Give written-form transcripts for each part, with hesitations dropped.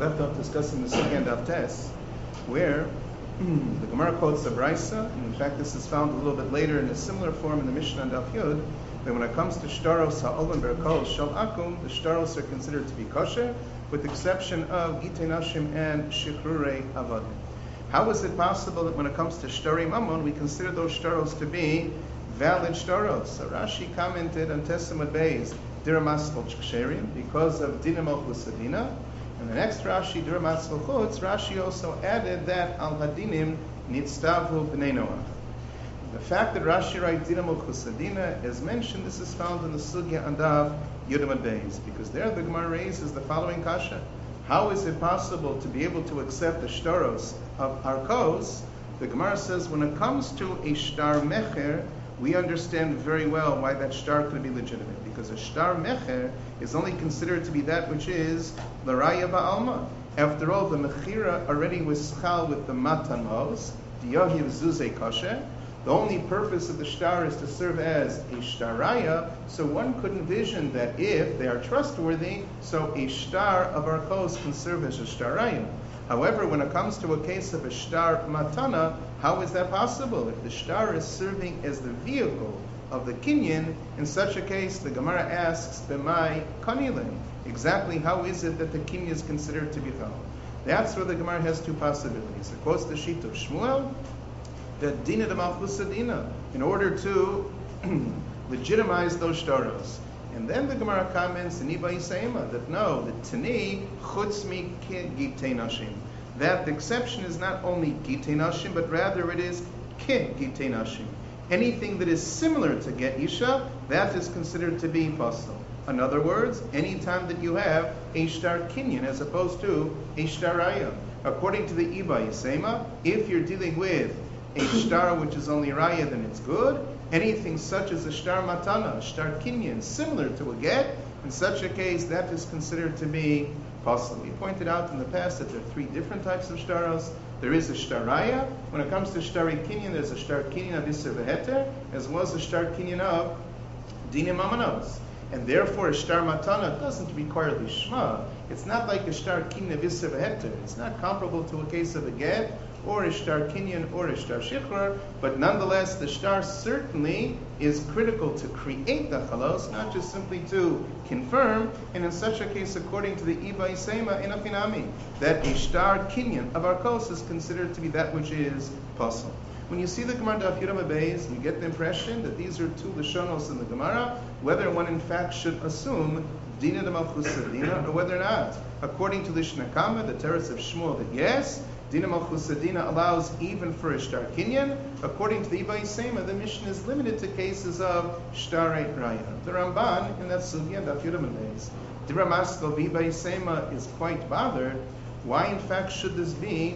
left off discussing the Sugya and Daf Tes, where the Gemara quotes the Brisa, and in fact this is found a little bit later in a similar form in the Mishnah and Daf Yud, that when it comes to shtaros ha'olam berakol shel akum, the shtaros are considered to be kosher, with the exception of gitei nashim and shikrurei avadim. How is it possible that when it comes to shtarei mammon, we consider those shtaros to be valid shtaros? So Rashi commented on Tesamud Beis, Diramaskel Ksherim, because of Dinam Chusadina. And the next Rashi, Diramaskel Chutz, Rashi also added that Al Hadinim Nitztavu B'nei Noach. The fact that Rashi writes Dinam Chusadina is mentioned, this is found in the Sugya and Daf Yudamad Beis, because there the Gemara raises the following kasha. How is it possible to be able to accept the shtaros of Arkos? The Gemara says when it comes to a shtar mecher, we understand very well why that shtar could be legitimate, because a shtar mecher is only considered to be that which is l'raya ba'alma. After all, the mechira already was schal with the matanos, the yahiv zuzei kosher. The only purpose of the shtar is to serve as a shtaraya, so one could envision that if they are trustworthy, so a shtar of arkos can serve as a shtaraya. However, when it comes to a case of a shtar matana, how is that possible? If the shtar is serving as the vehicle of the kinyan, in such a case, the Gemara asks, B'mai kanilin? Exactly how is it that the kinyan is considered to be chal? That's where the Gemara has two possibilities. It quotes the sheet of Shmuel, that dina de malchusadina, in order to legitimize those shtaros. And then the Gemara comments in Iba Yisayima that no, the Tani chutz mi gitei nashim. That the exception is not only gitei nashim, but rather it is ke gitei nashim. Anything that is similar to get isha, that is considered to be pasul. In other words, any time that you have a shtar kinyan as opposed to a shtaraya. According to the Iba Yisayima, if you're dealing with a shtar which is only raya, then it's good. Anything such as a shtar matana, a shtar kinyan, similar to a get, in such a case, that is considered to be possible. We pointed out in the past that there are three different types of shtaros. There is a shtaraya. When it comes to shtari kinyan, there's a shtar kinyan of iser v'heter, as well as a shtar kinyan of dinim amanos. And therefore, a shtar matana doesn't require lishma. It's not like a shtar kinyan of iser v'heter. It's not comparable to a case of a get, or a shtar kinyan, or a shtar shikhr, but nonetheless, the shtar certainly is critical to create the chalos, not just simply to confirm. And in such a case, according to the Iba Yisayima in Afinami, that a shtar kinyan of arkos is considered to be that which is pasul. When you see the Gemara Daf Yudamad Beis, you get the impression that these are two lashonos in the Gemara, whether one in fact should assume dina de malchusadina or whether not. According to the Shnakama, the teretz of Shmuel, that yes, Dina Malchusadina allows even for a shtar kinyan. According to the Iba Yisayima, the mission is limited to cases of shtarei raya. The Ramban in that sugya, Daf Yudamad Beis, the Ramaskal Iba Yisayima is quite bothered. Why, in fact, should this be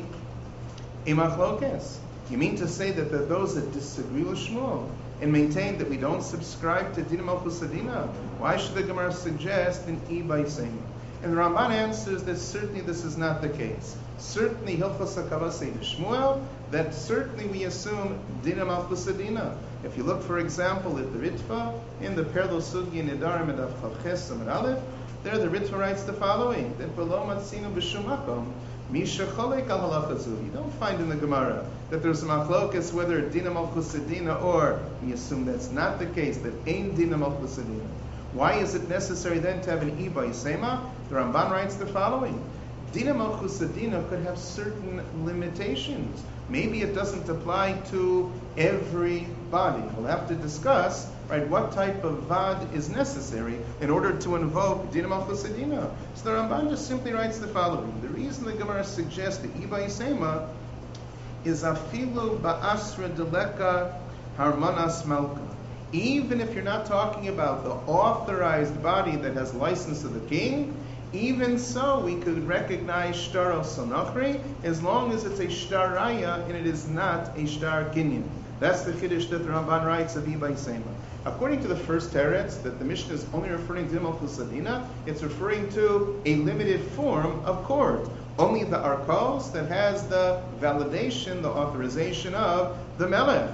a machlokes? You mean to say that there are those that disagree with Shmuel and maintain that we don't subscribe to Dina Malchusadina? Why should the Gemara suggest an Iba Yisayima? And the Ramban answers that certainly this is not the case. Certainly, Hilchos HaKavah say to Shmuel that certainly we assume Dina Malchusadina. If you look, for example, at the Ritva in the Perlo Sugi Nedarim and Avchavches Samar Aleph, there the Ritva writes the following: that below Matzinu b'Shum Makom Misha Cholek Al Halacha Zu. You don't find in the Gemara that there's a machlokas whether Dina Malchusadina or we assume that's not the case, that ain't Dina Malchusadina. Why is it necessary then to have an Iba Yisayima? The Ramban writes the following: Dina Malchusadina could have certain limitations. Maybe it doesn't apply to everybody. We'll have to discuss, right, what type of vad is necessary in order to invoke Dina Malchusadina. So the Ramban just simply writes the following: the reason the Gemara suggests the Iba Yisayima is afilu ba'asra deleka harmanas malka. Even if you're not talking about the authorized body that has license of the king, even so we could recognize shtar al sonachri as long as it's a shtar raya and it is not a shtar kinyan. That's the chiddush that the Ramban writes of Iba Yisayima. According to the first teretz, that the Mishnah is only referring to Dina Malchusadina, it's referring to a limited form of court. Only the arkos that has the validation, the authorization of the melech.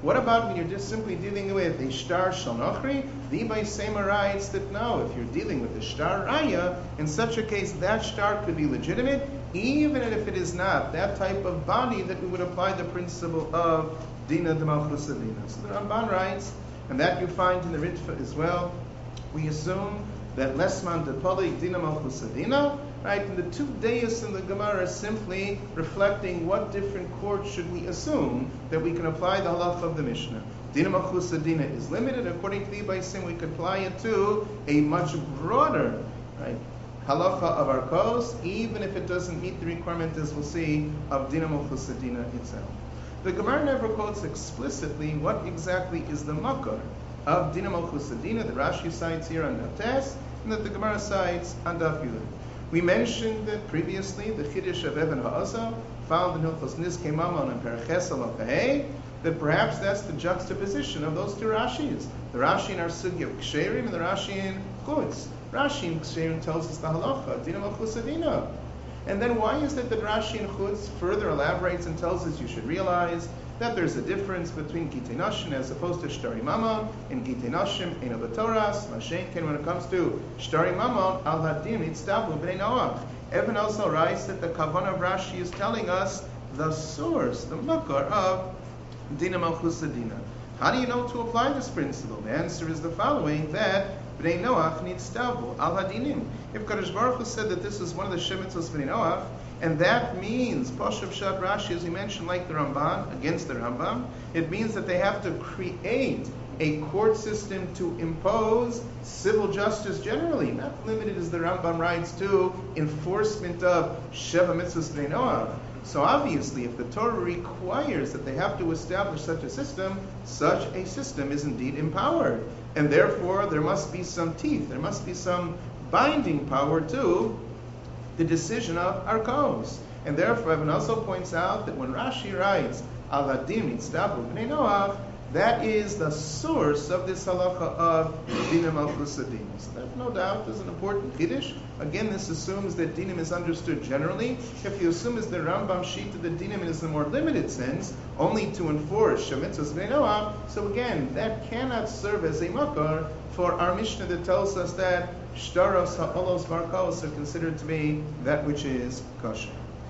What about when you're just simply dealing with a shtar shel nochri? The Ibay Sema writes that no, if you're dealing with a shtar raya, in such a case that shtar could be legitimate, even if it is not that type of body that we would apply the principle of dina de malchus adina. So the Ramban writes, and that you find in the Ritva as well, we assume that lesman de polik dina malchus adina, right? And the two deis in the Gemara are simply reflecting what different courts should we assume that we can apply the halacha of the Mishnah. Dina malchus adina is limited. According to the Ibay Sim, we could apply it to a much broader, right, halacha of our kos, even if it doesn't meet the requirement, as we'll see, of dina malchus adina itself. The Gemara never quotes explicitly what exactly is the makar of dina malchus adina that Rashi cites here on Daf Tes, and that the Gemara cites on Daf Yud. We mentioned that previously the Chiddush of Evan Ha'aza, found in Hilchos Nizkei Mammon and Perches Alafahei, that perhaps that's the juxtaposition of those two Rashis. The Rashi in our Sugya of Ksherim and the Rashi in Chutz. Rashi in Ksherim tells us the halacha, dina malchus adina. And then why is it that Rashi in Chutz further elaborates and tells us you should realize that there's a difference between Gitei Nashim as opposed to Shtari Mammon, and Gitei Nashim Eino B'Toras, Mashenken, when it comes to Shtari Mammon, Al Hadim Itztablu B'nei Noach. Evan also writes that the Kavanah of Rashi is telling us the source, the makar of dina malchus adina. How do you know to apply this principle? The answer is the following, that B'nei Noach needs tabul al hadinim. If Kadosh Baruch Hu said that this is one of the shemitzos B'nei Noach, and that means Pashup Shat Rashi, as we mentioned, like the Ramban against the Rambam, it means that they have to create a court system to impose civil justice generally, not limited, as the Rambam writes, to enforcement of Sheva Mitzvahs B'nei Noach. So obviously, if the Torah requires that they have to establish such a system is indeed empowered. And therefore, there must be some teeth, there must be some binding power to the decision of our kos. And therefore, Evan also points out that when Rashi writes, Al Hadim Itztablu B'nei Noach, that is the source of this halacha of dina malchus adina. So that, no doubt, is an important chiddush. Again, this assumes that dinim is understood generally. If you assume as the Rambam shita that dinim is in a more limited sense, only to enforce shemitzvos b'nei Noach, so again, that cannot serve as a makar for our Mishnah that tells us that shtaros ha'olos varkos are considered to be that which is kosher.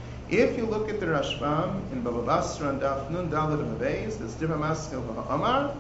If you look at the Rashbam in Baba Basra and Daf Nun Daled Mabeis, there's Divrei Maskil Amar.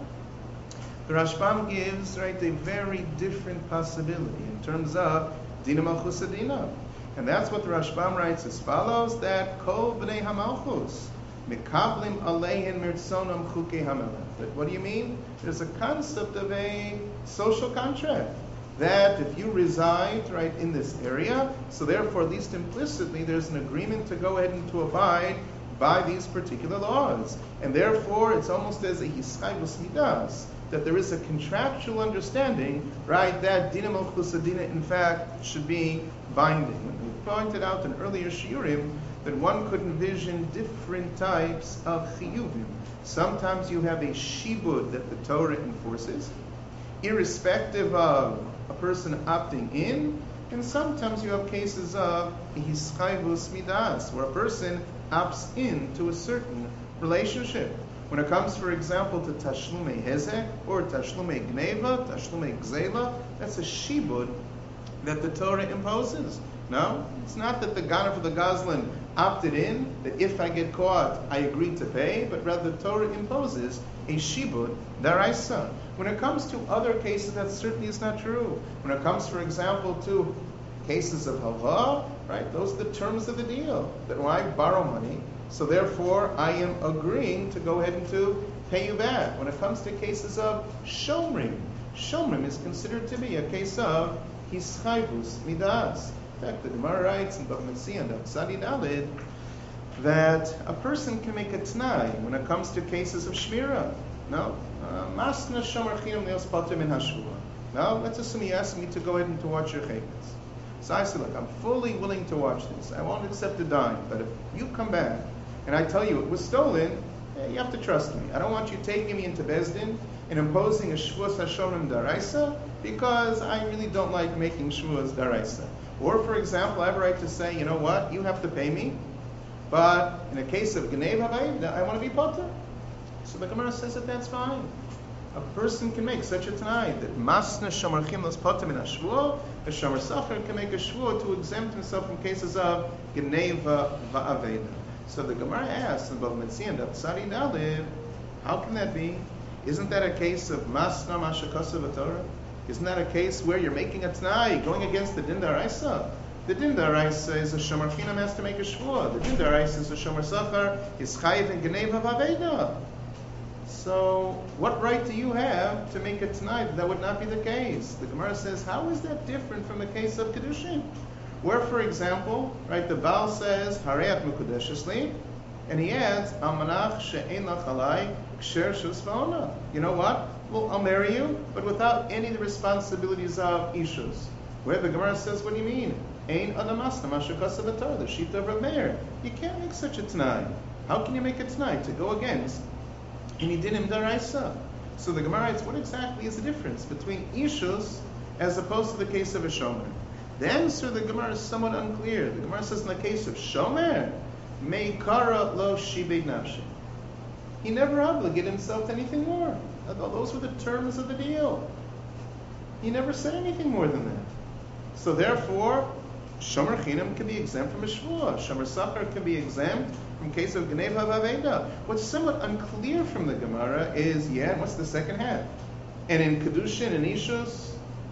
The Rashbam gives, right, a very different possibility in terms of dina malchus adina, and that's what the Rashbam writes as follows: that kol b'nei hamalchus mikablim aleihin mirtzonam chukei hamelech. But what do you mean? There's a concept of a social contract, that if you reside right in this area, so therefore at least implicitly there's an agreement to go ahead and to abide by these particular laws. And therefore it's almost as a hischayvus midas, that there is a contractual understanding, right, that dina malchus adina in fact should be binding. And we pointed out in earlier shiurim that one could envision different types of chiyuvim. Sometimes you have a shibud that the Torah enforces, irrespective of a person opting in, and sometimes you have cases of hischayvus midas, where a person opts in to a certain relationship. When it comes, for example, to tashlumei hezek or tashlumei gneva, tashlumei gzela, that's a shibud that the Torah imposes. No, it's not that the Ganav of the Gazlan opted in, that if I get caught, I agree to pay, but rather the Torah imposes a shibud daraisa. When it comes to other cases, that certainly is not true. When it comes, for example, to cases of halva, right, those are the terms of the deal, that when I borrow money, so therefore I am agreeing to go ahead and to pay you back. When it comes to cases of shomrim, shomrim is considered to be a case of hischayvus midas. In fact, the Gemara writes in Bava Metzia and Tzadi Daled that a person can make a t'nai when it comes to cases of shmira. No, masna shomer chinam leos pater min hashvua. Now, let's assume you ask me to go ahead and to watch your chaykas. So I say, look, I'm fully willing to watch this. I won't accept a dime, but if you come back and I tell you it was stolen, you have to trust me. I don't want you taking me into Beis Din and imposing a shvuas hashomrim daraisa, because I really don't like making shvuas daraisa. Or, for example, I have a right to say, you know what, you have to pay me, but in a case of Gneva, I want to be potter. So the Gemara says that that's fine. A person can make such a Tanai that Masna Shomer Chimlos Potem in a Shvuah, a Shomer Sachar can make a Shvuah to exempt himself from cases of Geneva Va'aveda. So the Gemara asks in Bava Metzia and Tzadi Dalid, how can that be? Isn't that a case of Masna Mashakasa V'Torah? Isn't that a case where you're making a Tanai, going against the Din Daraisa? The Din Daraisa is a Shomer Chinam has to make a Shvuah. The Din Daraisa is a Shomer Sachar, is Chayiv in Geneva Va'aveda. So, what right do you have to make a Tanai that would not be the case? The Gemara says, how is that different from the case of Kedushin? Where, for example, right, the Baal says, Hareat Mukudeshesli, and he adds, Almanach she'en lach alai ksher shus va'ona. You know what? Well, I'll marry you, but without any of the responsibilities of Ishus. Where the Gemara says, what do you mean? Ein adamasna mashakasa v'torah, the sheet of Rav Meir. You can't make such a Tanai. How can you make a Tanai to go against any dinim daraisa? So the Gemara writes, what exactly is the difference between Ishus as opposed to the case of a Shomer? The answer of the Gemara is somewhat unclear. The Gemara says in the case of Shomer, Meikara lo shibei nafshi. He never obligated himself to anything more. Those were the terms of the deal. He never said anything more than that. So therefore, Shomer Chinam can be exempt from a Shvuah. Shomer Sachar can be exempt from case of Geneva Va'aveda. What's somewhat unclear from the Gemara is, what's the second half? And in Kedushin and Ishus,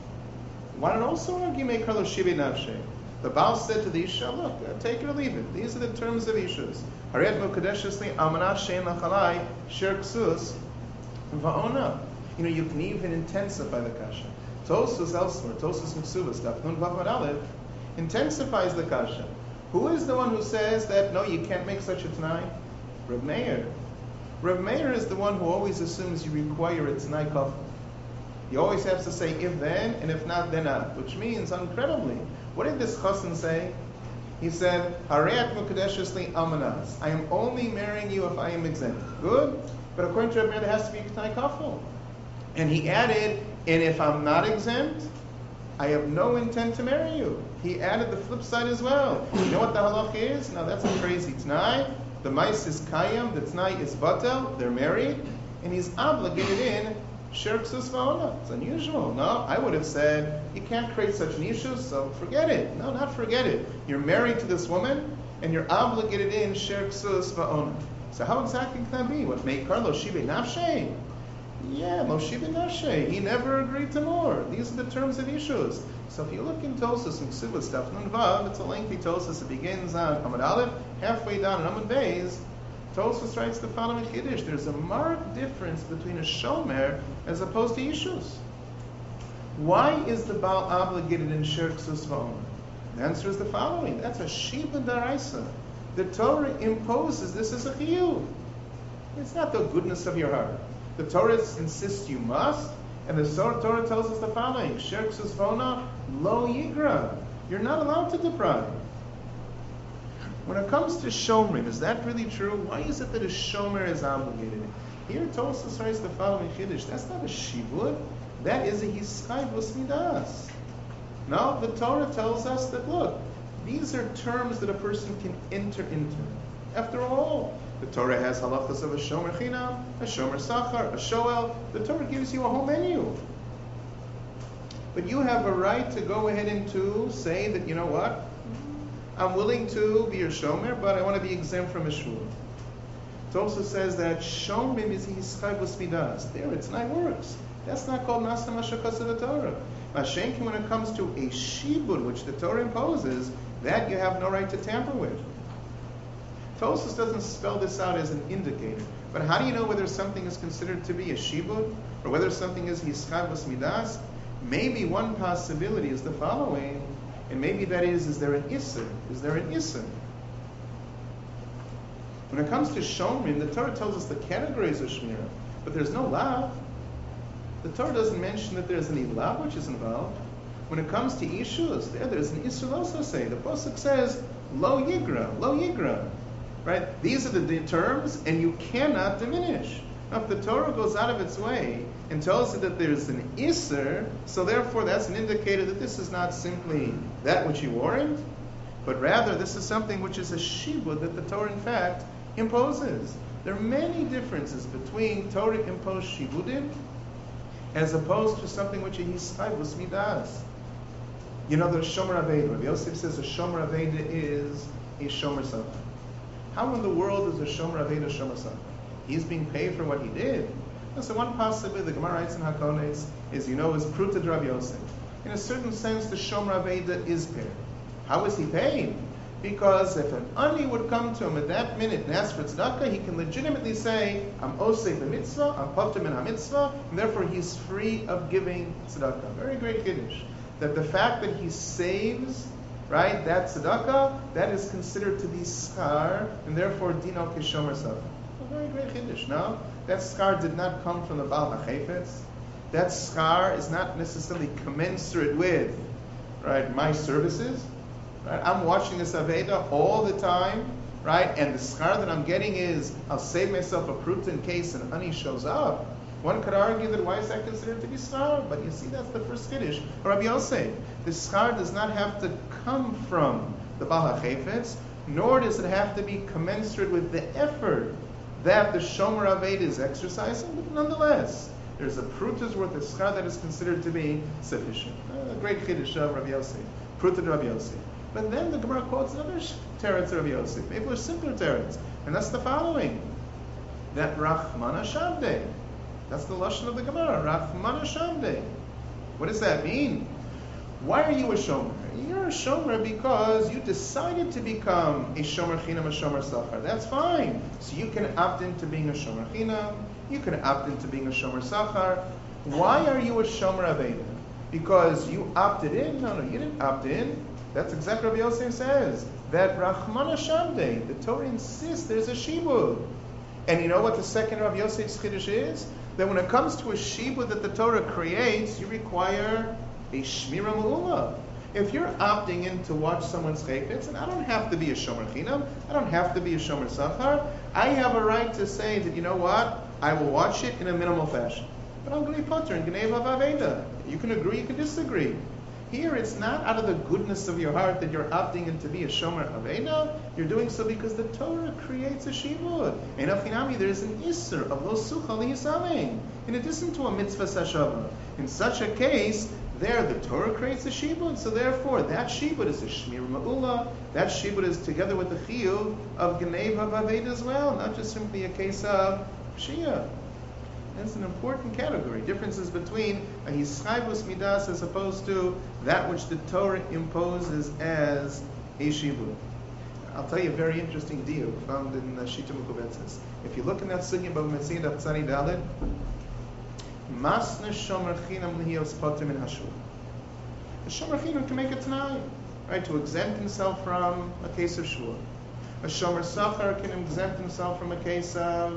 why not also argue Meikar lo shibei nafshi? The Baal said to the Isha, look, take it or leave it. These are the terms of Ishus. Hareat Mukadeshesli Almanach she'en lach alai sher ksus va'ona. You can even intensify the kasha. Tosus elsewhere, Tosus Miksubas, Daf Nun Vav Aleph, intensifies the kasha. Who is the one who says that, no, you can't make such a Tanai? Rav Meir. Rav Meir is the one who always assumes you require a Tanai kafel. He always has to say if then, and if not, then not. Which means, incredibly, what did this chassan say? He said, Hareat Mukadeshesli Almanas. I am only marrying you if I am exempt. Good. But according to Rav Meir, there has to be a Tanai kafel. And he added, and if I'm not exempt, I have no intent to marry you. He added the flip side as well. You know what the halach is? Now that's a crazy Tanai. The mais is kayam, the Tanai is batel, they're married, and he's obligated in sher ksus va'ona. It's unusual. No, I would have said, you can't create such an issue, so forget it. No, not forget it. You're married to this woman, and you're obligated in sher ksus va'ona. So how exactly can that be? What, Meikar lo shibei nafshei? Yeah, lo shibei nafshei. He never agreed to more. These are the terms of Ishus. So if you look in Tosas and Ksubas, Daf Nun Vav, it's a lengthy Tosas. It begins on Amud Aleph, halfway down on Amud Beis. Tosas writes the following Chiddush: there's a marked difference between a Shomer as opposed to Ishus. Why is the Baal obligated in Sher Ksus Va'on? The answer is the following: that's a Shiba Daraisa. The Torah imposes this as a chiyuv. It's not the goodness of your heart. The Torah insists you must, and the Torah tells us the following: Sher Ksus Va'ona lo yigra. You're not allowed to deprive. When it comes to Shomrim, is that really true? Why is it that a Shomer is obligated? Here Tosas writes the following Chiddush: that's not a shibud, that is a hischayvus midas. No, the Torah tells us that, look, these are terms that a person can enter into. After all, the Torah has halachas of a Shomer Chinam, a Shomer Sachar, a Shoel. The Torah gives you a whole menu. But you have a right to go ahead and to say that, you know what, I'm willing to be a Shomer, but I want to be exempt from a Shul. It also says that Shomrim is hischayvus midas. There, it's not works. That's not called Nasta Mashakas of the Torah. Mashenkin, when it comes to a Shibud, which the Torah imposes, that you have no right to tamper with. Tosas doesn't spell this out as an indicator. But how do you know whether something is considered to be a Shibud, or whether something is hischayvus midas? Maybe one possibility is the following, and maybe that is there an Isser? Is there an Isser? When it comes to Shomrim, the Torah tells us the categories of Shmirah, but there's no Lav. The Torah doesn't mention that there's any Lav which is involved. When it comes to Ishus, there's an Isser also say. The Pasuk says, Lo Yigra, Lo Yigra. Right? These are the terms, and you cannot diminish. Now, if the Torah goes out of its way and tells you that there's an Isser, so therefore that's an indicator that this is not simply that which you warrant, but rather this is something which is a Shibud that the Torah in fact imposes. There are many differences between Torah imposed shibudim as opposed to something which is chayvus midas. You know, the shomer aveda. Rabbi Yosef says a shomer aveda is a shomer sachar. How in the world is a shomer aveda shomer sachar? He's being paid for what he did. And so one possibility the Gemara writes in Hakones is, is pruta Rabbi Yosef. In a certain sense, the shomer aveda is paid. How is he paid? Because if an ani would come to him at that minute and ask for tzedakah, he can legitimately say, I'm osei b'mitzvah, I'm potter min ha-mitzvah, and therefore he's free of giving tzedakah. Very great kiddush. That the fact that he saves, right, that tzedakah, that is considered to be schar, and therefore dino kishomer sachar. A very great kiddush, no? That schar did not come from the Baal HaChefetz. That schar is not necessarily commensurate with, right, my services. Right? I'm watching this Aveda all the time, right? And the schar that I'm getting is, I'll save myself a pruta in case an ani shows up. One could argue that why is that considered to be schar? But you see, that's the first kiddush. Rabbi Yosef, the schar does not have to come from the Baal HaChefetz, nor does it have to be commensurate with the effort that the Shomer Aveda is exercising, but nonetheless, there's a pruta's worth of schar that is considered to be sufficient. A great kiddush of Rabbi Yosef, pruta to Rabbi Yosef. But then the Gemara quotes another teretz of Rabbi Yosef, maybe a simpler teretz, and that's the following: that Rachmana Shavdei. That's the lashon of the Gemara, Rachmana Shavdei. What does that mean? Why are you a shomer? You're a shomer because you decided to become a shomer chinam, a shomer sachar. That's fine. So you can opt into being a shomer chinam. You can opt into being a shomer sachar. Why are you a shomer aveda? Because you opted in? No, you didn't opt in. That's exactly what Rabbi Yosef says. That Rachmana Shavdei, the Torah insists there's a shibud. And you know what the second Rabbi Yosef's chiddush is? That when it comes to a shibud that the Torah creates, you require a shmira ma'ula. If you're opting in to watch someone's chayfetz, and I don't have to be a shomer chinam, I don't have to be a shomer sachar, I have a right to say that, you know what, I will watch it in a minimal fashion. But I'm going to be potter in Gnei Aveda. You can agree, you can disagree. Here, it's not out of the goodness of your heart that you're opting in to be a shomer aveda. You're doing so because the Torah creates a shibud. And afchinami, there is an isser of lo sucha liyisaming, in addition to a mitzvah sashava. In such a case, there the Torah creates a shibud, so therefore that shibud is a shmir ma'ula. That shibud is together with the chiyuv of Gnei Aveda as well, not just simply a case of Shia. That's an important category. Differences between a hischayvus midas as opposed to that which the Torah imposes as a shibud. I'll tell you a very interesting deal found in Shita Mukubetzes. If you look in that sugya of Metzid of Tzani Dalet, Masna Shomer Chinam Lihiyos Potem in Hashur. A Shomer Chinam can make a t'nai, right, to exempt himself from a case of shur. A Shomer Sachar can exempt himself from a case of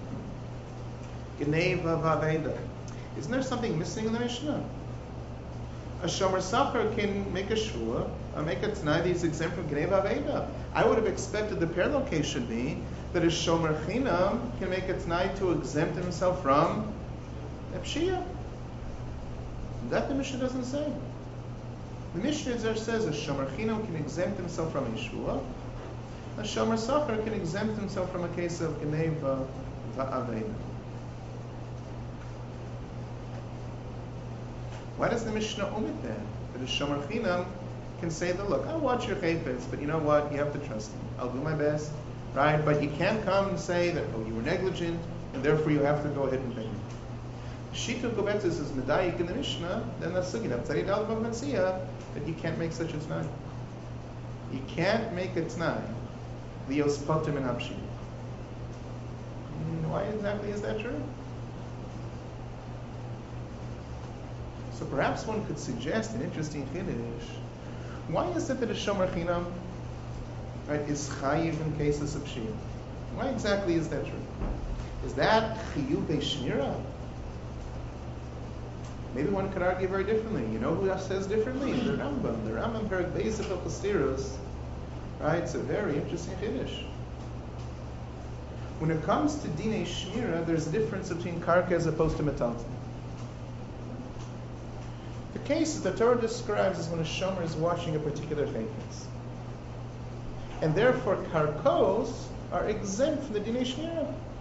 Gnei Aveda. Isn't there something missing in the Mishnah? A Shomer Sachar can make a shvua, or make a t'nai that he's exempt from Gnei Aveda. I would have expected the parallel case should be that a Shomer Chinam can make a t'nai to exempt himself from Pshia. That the Mishnah doesn't say. The Mishnah says a Shomer Chinam can exempt himself from a shvua. A Shomer Sachar can exempt himself from a case of Gnei Aveda. Why does the Mishnah omit that? That a Shomer Chinam can say that, look, I'll watch your chayfetz, but you know what? You have to trust me. I'll do my best, right? But you can't come and say that, oh, you were negligent, and therefore you have to go ahead and pay me. Shita Gobetzes is medayik in the Mishnah, then that's sugin of Tzari Dal Bava Metzia, that you can't make such a t'nai. You can't make a t'nai. Lios potem and hapshi. Why exactly is that true? So perhaps one could suggest an interesting chiddush. Why is it that a shomer chinam, right, is chayiv in cases of shir? Why exactly is that true? Is that chiyuv shmira? Maybe one could argue very differently. You know who says differently? The Rambam. The Rambam Perek Beis of Chastirus, right? It's a very interesting chiddush. When it comes to dinei shmira, there's a difference between karka as opposed to metalton. The case that the Torah describes is when a shomer is watching a particular chayfetz. And therefore, karkos are exempt from the dinei shmira.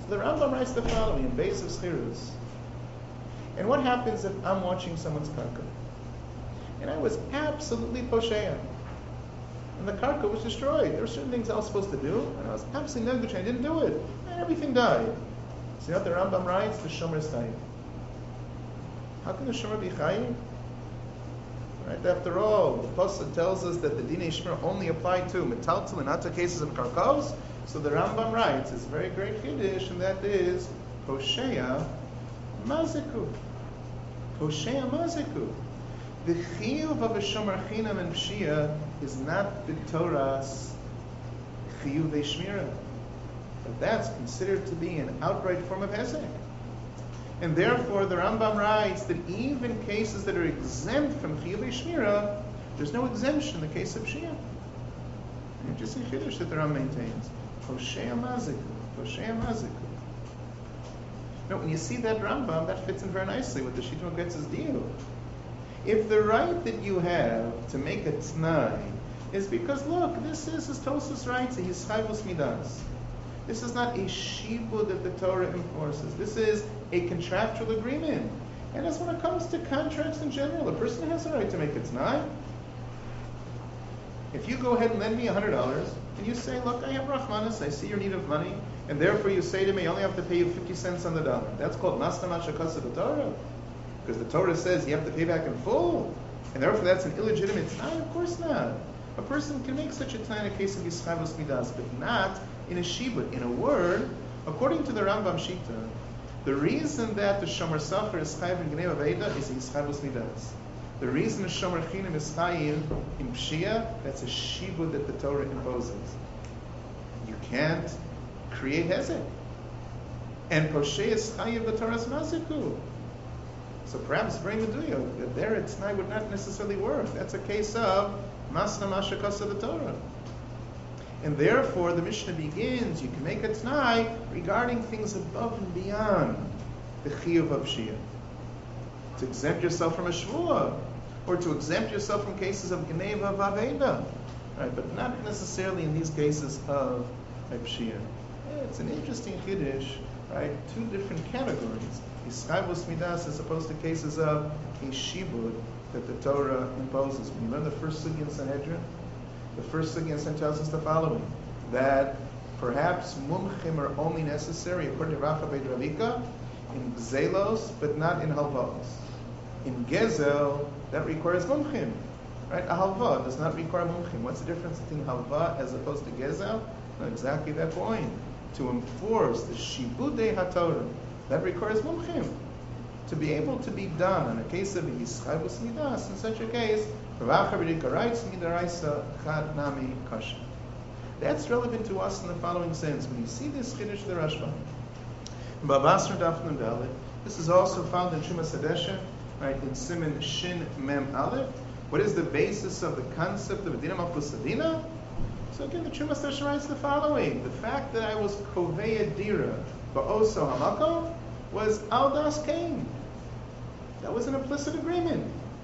the Rambam writes the following in Beis of Schirus. And what happens if I'm watching someone's karka? And I was absolutely posheya. And the karka was destroyed. There were certain things I was supposed to do, and I was absolutely negligent. I didn't do it. And everything died. See what the Rambam writes? The Shomer is chayiv. How can the Shomer be chayiv? Right? After all, the Pasuk tells us that the Dinei Shmir only apply to metaltel and not to cases of karkos. So the Rambam writes, it's a very great chiddush, and that is posheya maziku. Posheya maziku. The chiyuv of a shomer chinam and pshia is not the Torah's chiyuv shmira, but that's considered to be an outright form of hezek. And therefore, the Rambam writes that even cases that are exempt from chiyuv shmira, there's no exemption in the case of pshia. Interesting chiddush that the Rambam maintains. Posheya maziku. Posheya maziku. Now, when you see that Rambam, that fits in very nicely with the Shittim Getz's deal. If the right that you have to make a t'nai is because, look, this is, as Tosfos writes, a yischayvus midas. This is not a shibud that the Torah enforces. This is a contractual agreement. And that's when it comes to contracts in general. A person has a right to make a t'nai. If you go ahead and lend me $100, and you say, look, I have Rahmanis, I see your need of money, and therefore you say to me, I only have to pay you 50 cents on the dollar. That's called Masna Mashakasa the Torah. Because the Torah says you have to pay back in full. And therefore that's an illegitimate t'nai? Of course not. A person can make such a t'nai in a case of Yischayvus Midas, but not in a shibud. In a word, according to the Rambam Shita, the reason that the Shomer Sacher is chayiv in Gnei Aveda is Yischayvus Midas. The reason the Shomer Chinam is chayiv in Pshia, that's a shibud that the Torah imposes. You can't create hezek. And Poshe is chayiv the Torah's maziku. So perhaps bring the duyo that there its t'nai would not necessarily work. That's a case of masna mashakasa the Torah. And therefore the Mishnah begins, you can make a t'nai regarding things above and beyond the chiyuv of Shia. To exempt yourself from a shvuah, or to exempt yourself from cases of geneva of aveda, right? But not necessarily in these cases of Shia. It's an interesting chiddush, right? Two different categories. Yischayvus midas as opposed to cases of a shibud that the Torah imposes. When you learn the first sugi in Sanhedrin, the first sugi in Sanhedrin tells us the following, that perhaps mumchim are only necessary, according to Racha Beit Ravika, in gzelos, but not in halvos. In gezel, that requires mumchim. Right? A halva does not require mumchim. What's the difference between halva as opposed to gezel? Well, exactly that point. To enforce the shibudei haTorah, that requires mumchim. To be able to be done in a case of a yischayvus midas, in such a case, that's relevant to us in the following sense. When you see this chiddush of the Rashba, in Babasra Daf Nun Dalet, this is also found in Shumas Hadesha, right, in Siman Shin Mem Aleph. What is the basis of the concept of a dinam malchus adina? So again, the Shumas Hadesha writes the following: the fact that I was kovei dira ba'oso hamakom was al das kain. That was an implicit agreement.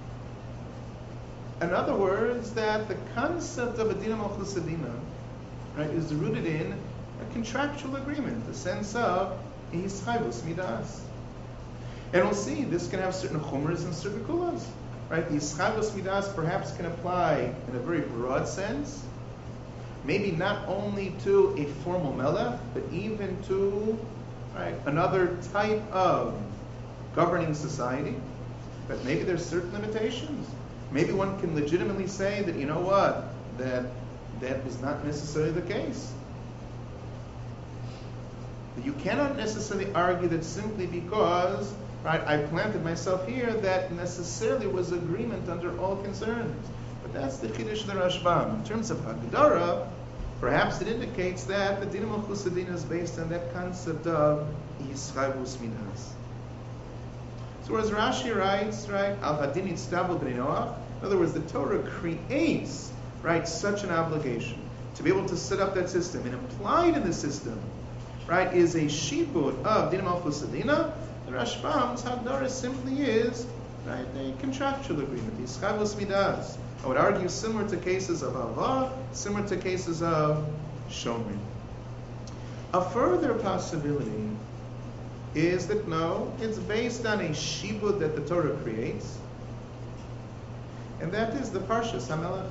In other words, that the concept of a dinam malchus adina, right, is rooted in a contractual agreement, the sense of yischayvus midas. And we'll see, this can have certain chumras and certain kulas. Right? The yischayvus midas perhaps can apply in a very broad sense, maybe not only to a formal melech, but even to, right, another type of governing society. But maybe there's certain limitations. Maybe one can legitimately say that, you know what, that is not necessarily the case. You cannot necessarily argue that simply because, right, I planted myself here, that necessarily was agreement under all concerns. But that's the chiddush of the Rashbam. In terms of Hagdara, perhaps it indicates that the dinam malchus adina is based on that concept of yischayvus midas. So as Rashi writes, right, al hadin itztabel b'nei Noach, in other words, the Torah creates, right, such an obligation to be able to set up that system, and implied in the system, right, is a shibud of dinam malchus adina. The Rashbam's Hagdara simply is, right, a contractual agreement, yischayvus midas. I would argue similar to cases of Ava, similar to cases of Shomri. A further possibility is that no, it's based on a shibud that the Torah creates, and that is the Parshas HaMelech.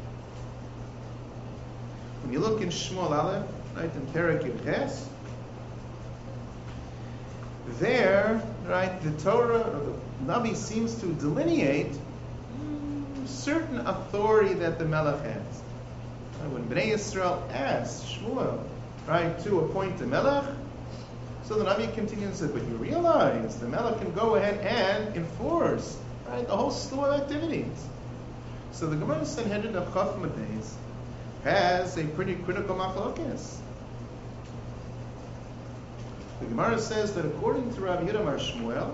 When you look in Shmuel Aleph, right, in Perek Yud Ches, there, right, the Torah, or the Navi seems to delineate certain authority that the Melech has. When Bnei Yisrael asked Shmuel, right, to appoint a Melech, so the Navi continues and said, but you realize the Melech can go ahead and enforce, right, the whole slew of activities. So the Gemara Sanhedrin of Chaf Beis has a pretty critical machlokes. The Gemara says that according to Rabbi Yehuda Mar Shmuel,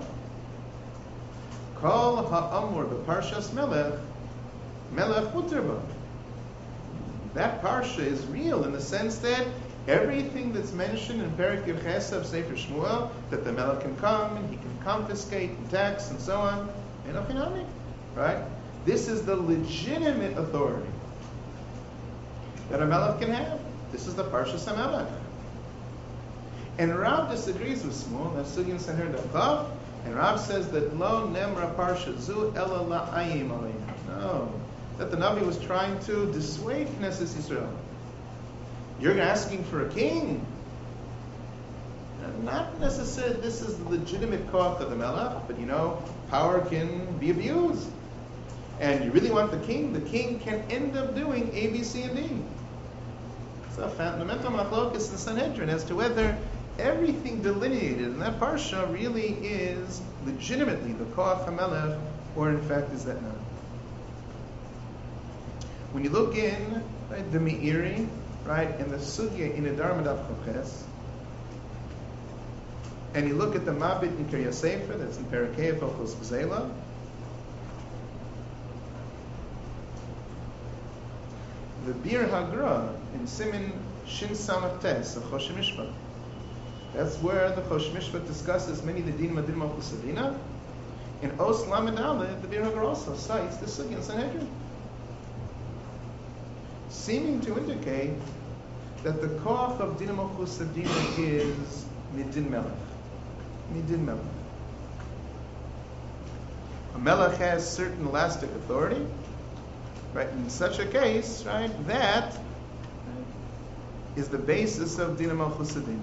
Kol ha'amur b'Parshas Melech, Melech muter bo. That parsha is real in the sense that everything that's mentioned in Perek Yud Ches of Sefer Shmuel, that the Melech can come and he can confiscate and tax and so on, right? This is the legitimate authority that a Melech can have. This is the Parshas HaMelech. And Rav disagrees with Shmuel. That's Sugin Sanher Dachav. And Rav says that Lo Nemra Parsha Zu Ela La'ayim Aleinu. No. That the Navi was trying to dissuade Knesset Yisrael. You're asking for a king. Not necessarily this is the legitimate koach of the Melech, but power can be abused. And you really want the king can end up doing A, B, C, and D. It's a fundamental machlokes in Sanhedrin as to whether everything delineated in that parsha really is legitimately the koach HaMelech, or in fact is that not. When you look in, right, the Meiri, right, and the Sugya in Adar Madav Choches, and you look at the Mabit in Kiryas Sefer, that's in Perakei Hilchos Gzela, the Bir Hagra in Simin Shin Samach Tes of Chosh Mishpat. That's where the Chosh Mishpat discusses many of the Dinim Adinim of Chusavina. In Os Lamed Aleph, the Bir Hagra also cites the Sugya in Sanhedrin, seeming to indicate that the koach of Dinim of Chusavina is Midin Melech. Midin Melech. A Melech has certain elastic authority. Right, in such a case, right, that is the basis of Dinah Malchus Adina.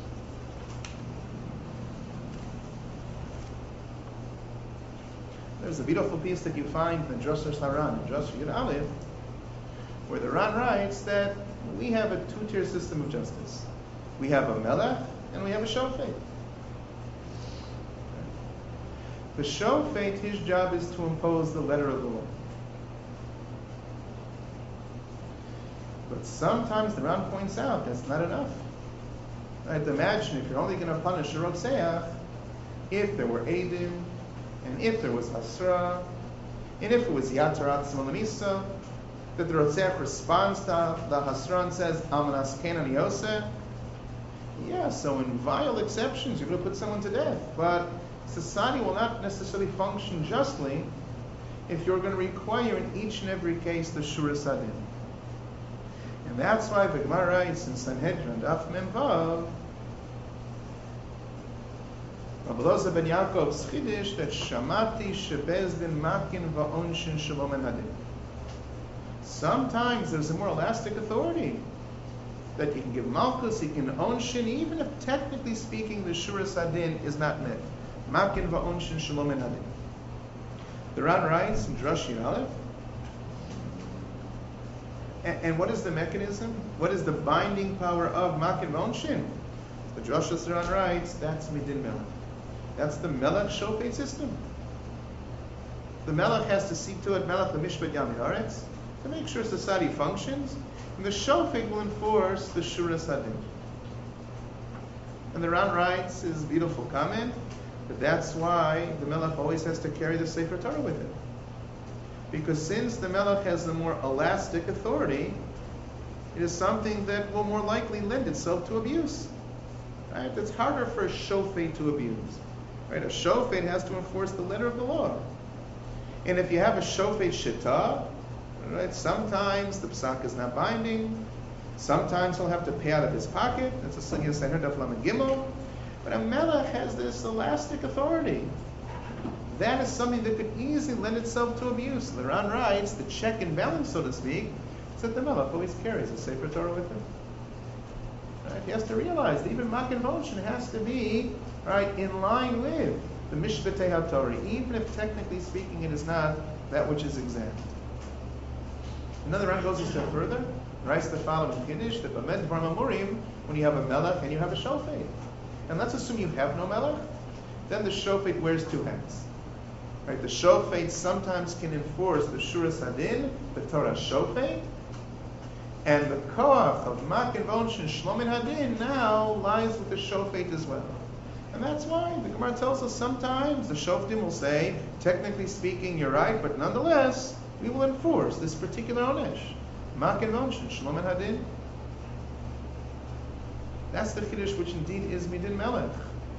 There's a beautiful piece that you find in Drosar Saran, in Drosar Yud Aleph, where the Ran writes that we have a two-tier system of justice. We have a Melech and we have a Shofet. The Shofet, his job is to impose the letter of the law. But sometimes the Ran points out that's not enough. Right? Imagine if you're only going to punish a Rotzeach if there were Eidim, and if there was Hasra, and if it was Yatarat Smalamisa, that the Rotzeach responds to the Hasra and says, Amanas Ken and Yoseh. Yeah, so in vile exceptions, you're going to put someone to death. But society will not necessarily function justly if you're going to require in each and every case the Shura Sadin. And that's why the Gemara writes in Sanhedrin, Daf Mem Vav, Rabbi Elazar ben Yaakov's Chiddush that Shamati shebezdin makin va'onshin shalom en hadin. Sometimes there's a more elastic authority that you can give malchus, you can onshin, even if technically speaking the Shura Sadin is not met. Makin va'onshin shalom en hadin. The Ran writes in Drush Yud Aleph, and what is the mechanism? What is the binding power of Makin V'Onshin? The Drush Ran writes, that's Midin Melech. That's the Melech Shofet system. The Melech has to see to it, Melech L'Mishpat Yam Haaretz, to make sure society functions, and the Shofet will enforce the Shura Sadin. And the Ran writes his beautiful comment, that that's why the Melech always has to carry the Sefer Torah with it. Because since the Melech has a more elastic authority, it is something that will more likely lend itself to abuse. Right? It's harder for a Shofet to abuse. Right? A Shofet has to enforce the letter of the law. And if you have a Shofet Shita, right, sometimes the Psak is not binding, Sometimes he'll have to pay out of his pocket. That's a sugya Sanhedrin of Lamed Gimel. But a melech has this elastic authority. That is something that could easily lend itself to abuse. The Ran writes, the check and balance, so to speak, is that the melech always carries a Sefer Torah with him. Right? He has to realize that even Magen Vonshin has to be right in line with the Mishpatei HaTorah, even if technically speaking it is not that which is exempt. Another Ran goes a step further, writes the following Kiddush, that B'med Dvar Mamurim, when you have a melech and you have a shofet. And let's assume you have no melech, then the shofet wears two hats. Right? The shofet sometimes can enforce the Shuras Hadin, the Torah shofet, and the koach of Magen Vonshin Shlomin Hadin now lies with the shofet as well. And that's why the Gemara tells us sometimes the shoftim will say, technically speaking, you're right, but nonetheless, we will enforce this particular onesh. Magen Vonshin Shlomin Hadin. That's the Kiddush which indeed is Midin Melech.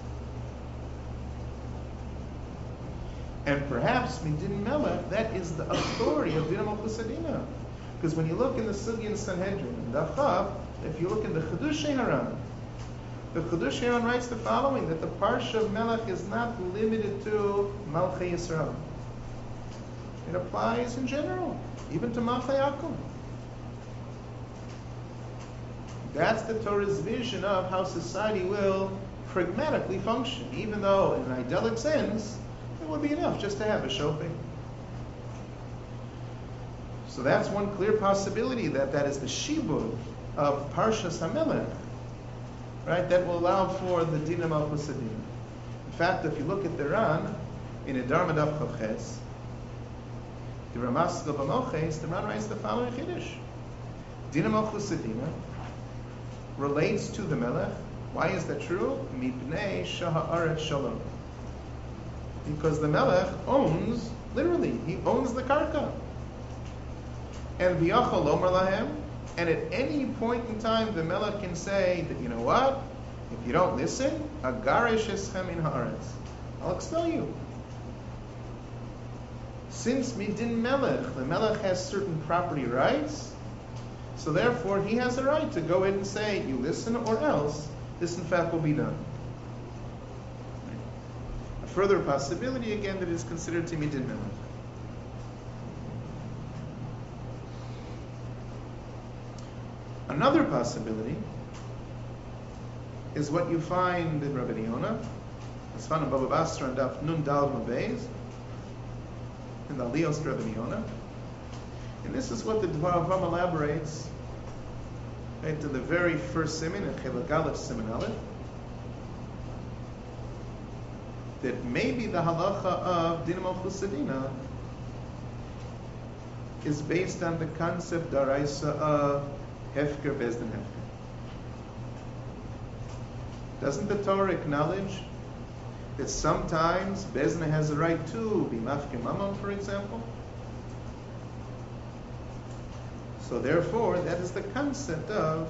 And perhaps Midin Melech, that is the authority of Dinah Malchus Adina. Because when you look in the Sugya in Sanhedrin, in Daf Chav, if you look in the Chedushei Haran, the Chedushei Haran writes the following, that the Parsha of Melech is not limited to Malchei Yisrael. It applies in general, even to Malchei Yaakov. That's the Torah's vision of how society will pragmatically function, even though in an idyllic sense, it would be enough just to have a shofet. So that's one clear possibility, that is the shibud of Parshas HaMelech, right? That will allow for the Dinah Malchus Adina. In fact, if you look at the Ran, in Edar Madaf Chavches, the Ramaskal B'Moches, the Ran writes the following Chiddush. Dinah Malchus Adina relates to the Melech. Why is that true? Mipnei Shaha'aret Shalom. Because the Melech owns, literally, he owns the Karka. And V'yachol Omer Lahem, and at any point in time, the Melech can say that, you know what? If you don't listen, Agaresh Eschem in Haaretz. I'll expel you. Since Midin Melech, the Melech has certain property rights, so therefore he has a right to go in and say, you listen or else this in fact will be done. A further possibility again that is considered to be Midin Melech. Another possibility is what you find in Rabbi Yonah. It's found in Baba Basra and Daf Nun Dal Mabeis, in the Aliyos of Rabbi Yonah. And this is what the Dvar Avam elaborates into the very first siman, in Chelek Aleph Siman Aleph, that maybe the halacha of Dinah Malchus Adina is based on the concept daraisa of Hefker Bezdin Hefker. Doesn't the Torah acknowledge that sometimes Bezdin has a right to be mafke mamon, for example? So therefore, that is the concept of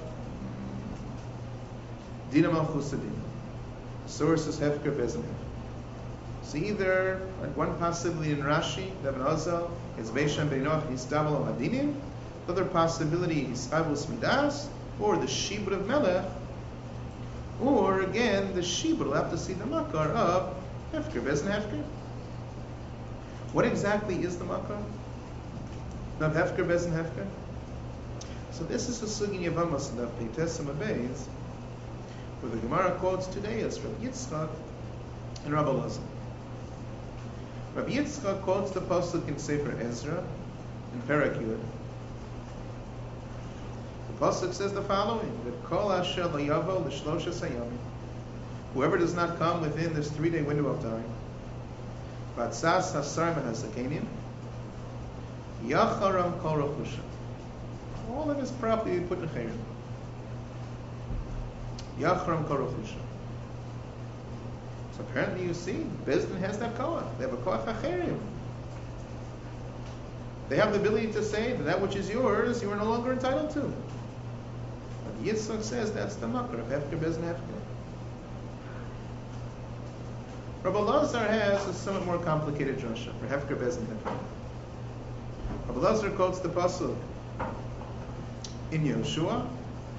Dinah Malchus Adina. Source is Hefker Bezdin Hefker. So either, like one possibility in Rashi, Ibn Azal, is Beishan Beinoch Yistavel Hadinim. Other possibility is Avos Midas, or the Shibud of Melech, or again, the Shibud will have to see the Makar of Hefker, Bezdin Hefker. What exactly is the Makar of Hefker, Bezdin Hefker? So this is the Sugi Yevamos of Peites Mabeis, where the Gemara quotes today as Rabbi Yitzchak and Rabbi Elazar. Rabbi Yitzchak quotes the pasuk in Sefer Ezra in Perek Yud. The pasuk says the following: that Kol Asher Lo Yavo L'Shloshes Hayamim, whoever does not come within this 3-day window of time, Vatzas Hasar Mehazakenim, Yacharam Kol Rechusha, all of his property we put in Chayrim. Yacharam Kol Rechusha. So apparently you see, Bezdin has that koach. They have a koach hacherim. They have the ability to say that which is yours, you are no longer entitled to. But Yitzchak says that's the makar of Hefker Bezdin Hefker. Rabbi Elazar has a somewhat more complicated drasha for Hefker Bezdin Hefker. Rabbi Elazar quotes the pasuk in Yoshua,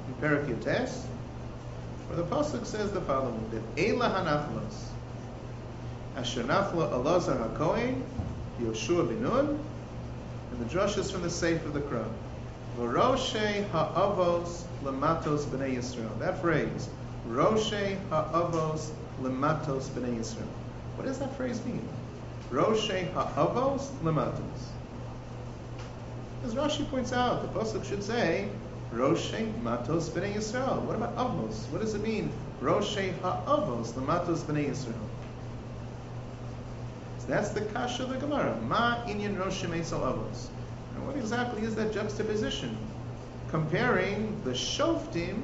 in Perek Yotes, where the pasuk says the following: that Eila Hanachlos, Asher Nachlo Elazar HaKohen, Yoshua bin Nun, and the drush is from the Seif of the Crow. V'Roshei Ha'avos Lematos B'nei Yisrael. That phrase, Roshei Ha'avos Lematos B'nei Yisrael. What does that phrase mean? Roshei Ha'avos Lematos. As Rashi points out, the pasuk should say, Roshei Matos B'nei Yisrael. What about Avos? What does it mean? Roshei Ha'avos Lematos B'nei Yisrael. So that's the kasha of the Gemara. Ma inyan Roshei Meisal Avos. And what exactly is that juxtaposition? Comparing the Shoftim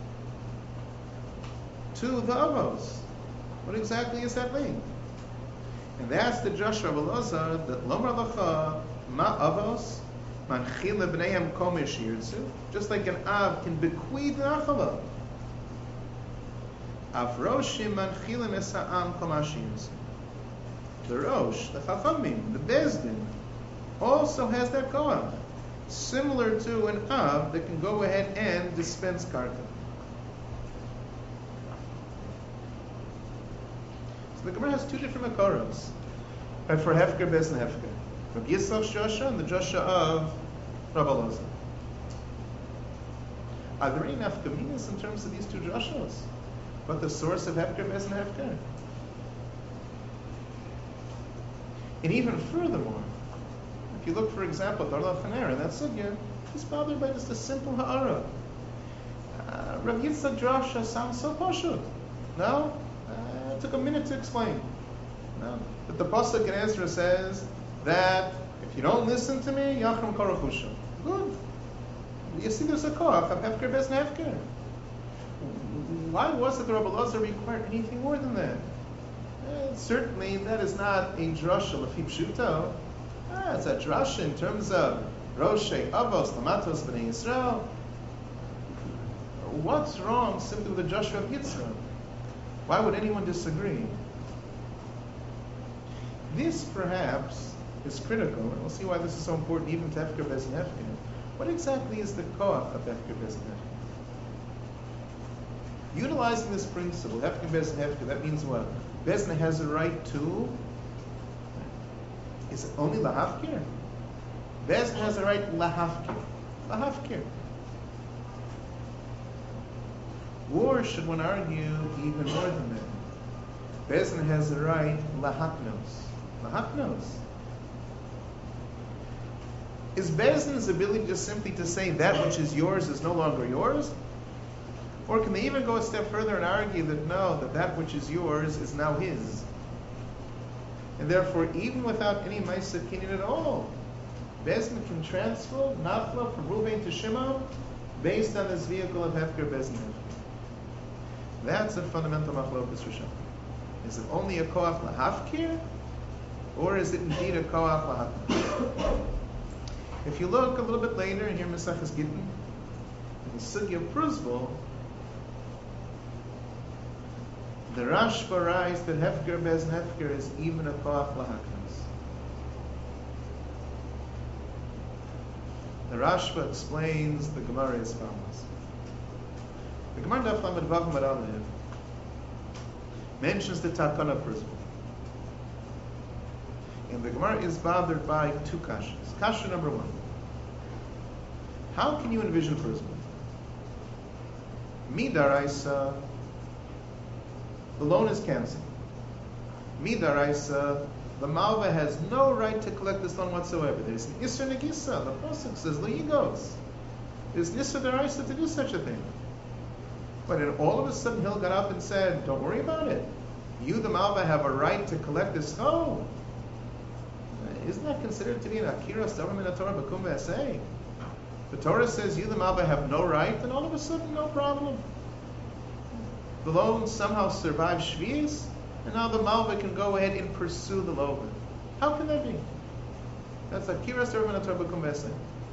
to the Avos. What exactly is that link? And that's the drush of Elazar, that Lomar Lacha Ma Avos Manchil Lebneihem Komish Yirtzu. Just like an Av can bequeath Nachala. Av Roshim Manchilim Esa'am Komash Yirtzu. The Rosh, the Chachamim, the Bezdin, also has that koach, similar to an Av that can go ahead and dispense karka. So the Gemara has two different makoros for Hefker, Bez, and Hefker. Rabbi Yitzchak's Joshua and the Joshua of Rabbi Elazar. Are there any nafkaminas in terms of these two Joshuas? What the source of Hefker, Bez, and Hefker? And even furthermore, if you look, for example, Darla Chaner, and that sugya, he's bothered by just a simple ha'ara. Rabbi Yitzchak Joshua sounds so pashut. No? It took a minute to explain. No? But the pasuk in Ezra says that if you don't listen to me, Yachram Korachusha. Good. You see there's a koach of Hefker, Bez, and Hefker. Why was it that Rabbi Elazar required anything more than that? Certainly, that is not a drasha l'fi pshuto. It's a drasha in terms of Roshei Avos Lamatos B'nei Yisrael. What's wrong simply with the Joshua of Yitzchak? Why would anyone disagree? This, perhaps, is critical, and we'll see why this is so important even to Hefker, Bez, and Hefker. What exactly is the koach of Hefker, Bez, and Hefker? Utilizing this principle, Hefker, Bez, and Hefker, that means what? Bezna has a right to. Is it only lahafkir? Bezna has a right lahafkir. Lahafkir. Or should one argue even more than that? Bezna has a right lahaknos. Lahaknos. Is Bezna's ability just simply to say that which is yours is no longer yours? Or can they even go a step further and argue that no, that which is yours is now his? And therefore, even without any Ma'aseh Kinyan at all, Bezdin can transfer Nachla from Ruvain to Shimon based on this vehicle of Hefker, Bezdin. That's a fundamental machlokas Rishon. Is it only a koach lahafkir, or is it indeed a koach lahakir? If you look a little bit later in your Maseches Gittin, in the Sugya of Pruzbul, the Rashba writes that Hefker, Bez, and Hefker is even a koach lahaknas. The Rashba explains the Gemara as follows. The Gemara Daf Lamed Vav Amud Aleph mentions the Takana Pruzbul. And the Gemara is bothered by two kashas. Kasha number one. How can you envision Pruzbul? Midaraisa, the loan is cancelled. Midaraisa, the Malva has no right to collect this loan whatsoever. There's an Isser Negisa. The Pasuk says, Lo Yigos. There's an Isser Daraisa to do such a thing. But then all of a sudden, Hill got up and said, don't worry about it. You, the Malva, have a right to collect this loan. Isn't that considered to be an Akira Stavram in the Torah Bakum V'Aseh? The Torah says you, the Malva, have no right, and all of a sudden, no problem. The loan somehow survives Shvius, and now the Malva can go ahead and pursue the loan. How can that be? That's Akira Stavram in the Torah Bakum V'Aseh.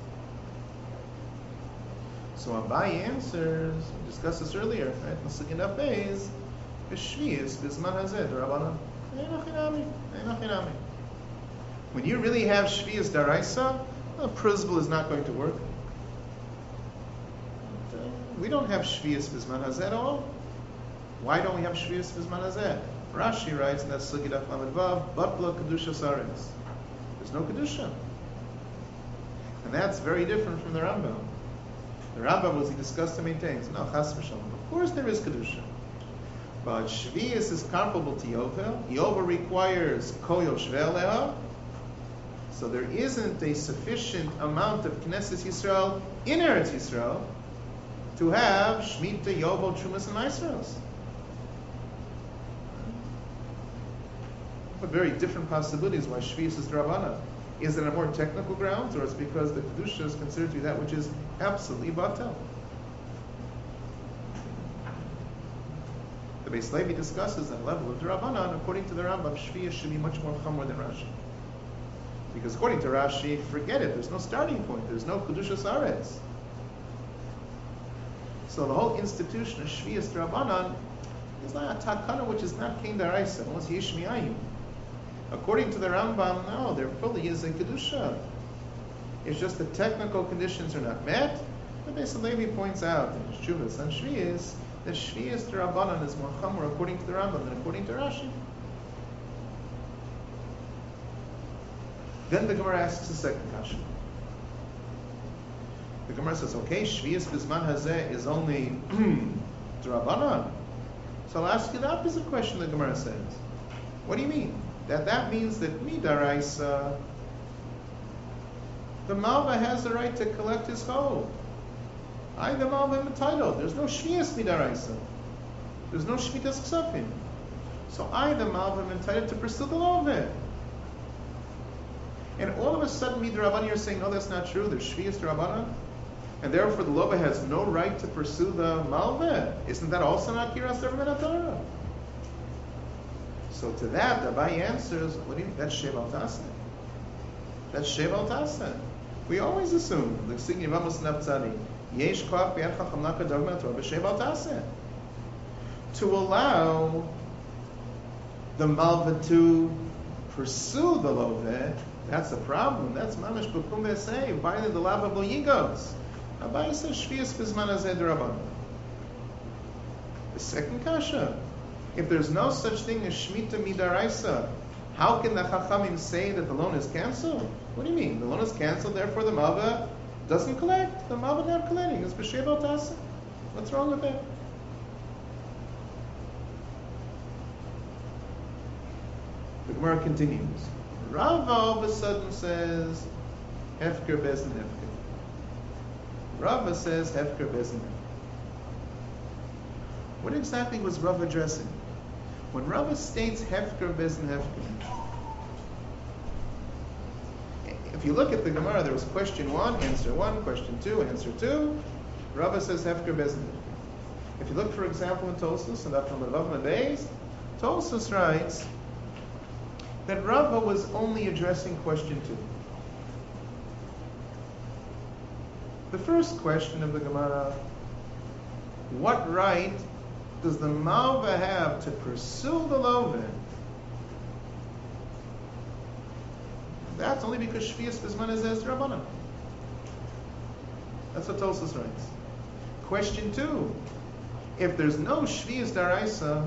So Abai answers, we discussed this earlier, right? L'sugin Daf Beis, Shvius Bizman Hazeh D'Rabbanan. Einachinami. When you really have Shvius Daraisa, Pruzbul is not going to work. we don't have Shvius Bizman Hazeh at all. Why don't we have Shvius Bizman Hazeh? Rashi writes in that Sugi Daf Lamed Vav, Batla Kedusha Saretz. There's no Kedusha. And that's very different from the Rambam. The Rambam, as he discussed and maintains, no, Chas v'Shalom. Of course there is Kedusha. But Shvius is comparable to Yovel. Yovel requires Koyel Shve'eleha. So there isn't a sufficient amount of Knesset Yisrael in Eretz Yisrael to have Shemitah, Yovel, Trumas, and Maasros. But very different possibilities why Shvius is D'Rabbanan. Is it on more technical grounds, or it's because the Kedusha is considered to be that which is absolutely batel? The Beis Levi discusses that level of D'Rabbanan. According to the Rambam, Shvius should be much more chamor than Rashi. Because according to Rashi, forget it, there's no starting point, there's no Kedusha Saretz. So the whole institution of Shvius D'Rabbanan is like a takana which is not Kein Daraisa, unless Yesh Mi'ayim. According to the Rambam, no, there fully is a Kedusha. It's just the technical conditions are not met. But Beis Levi points out in his Shuvas on Shvius that Shvius D'Rabbanan is more chamor according to the Rambam than according to Rashi. Then the Gemara asks the second kasha. The Gemara says, okay, Shvius Bizman Hazeh is only D'Rabbanan. So I'll ask you the opposite question, the Gemara says. What do you mean? That means that Midaraisa, the Malva has the right to collect his chol. I, the Malva, am entitled. There's no Shvius Midaraisa. There's no Shvitas Ksafim. So I, the Malva, am entitled to pursue the Love. And all of a sudden, Midrabanan, you're saying, no, that's not true. There's Shvius D'Rabbanan. And therefore, the Lova has no right to pursue the Malva. Isn't that also not Kiras D'Rabbanan Torah? So to that, Abai answers, what do you mean? That's Sheval Taseh. That's Sheval Taseh. We always assume, the Signi Vamos Naftzani, Yesh Koach B'Yad Chacham Laka Dogma Torah B'Sheval Taseh. To allow the Malva to pursue the Love, that's a problem. That's Mamash B'Kum V'Sei, violate the Lava B'Lo Yigos. Abai says Shvius Bizman Hazeh D'Rabbanan. The second kasha, if there's no such thing as Shemitah Midaraisa, how can the Chachamim say that the loan is canceled? What do you mean? The loan is canceled, therefore the Malva doesn't collect. The Malva not collecting. It's B'Sheval Taseh. What's wrong with that? The Gemara continues. Rava all of a sudden says, Hefker Bezin Hefker. Rava says, Hefker Bezin Hefker. What exactly was Rava addressing? When Rava states Hefker Bezin Hefker, if you look at the Gemara, there was question 1, answer 1, question 2, answer 2. Rava says Hefker Bezin Hefker. If you look, for example, in Tosfos, and after Levav Mebeis, Tosfos writes that Rava was only addressing question 2. The first question of the Gemara, what right does the Malva have to pursue the Love? That's only because Shvius Bizman Hazeh D'Rabbanan. That's what Tosfos writes. Question 2, if there's no Shvius D'Araisa,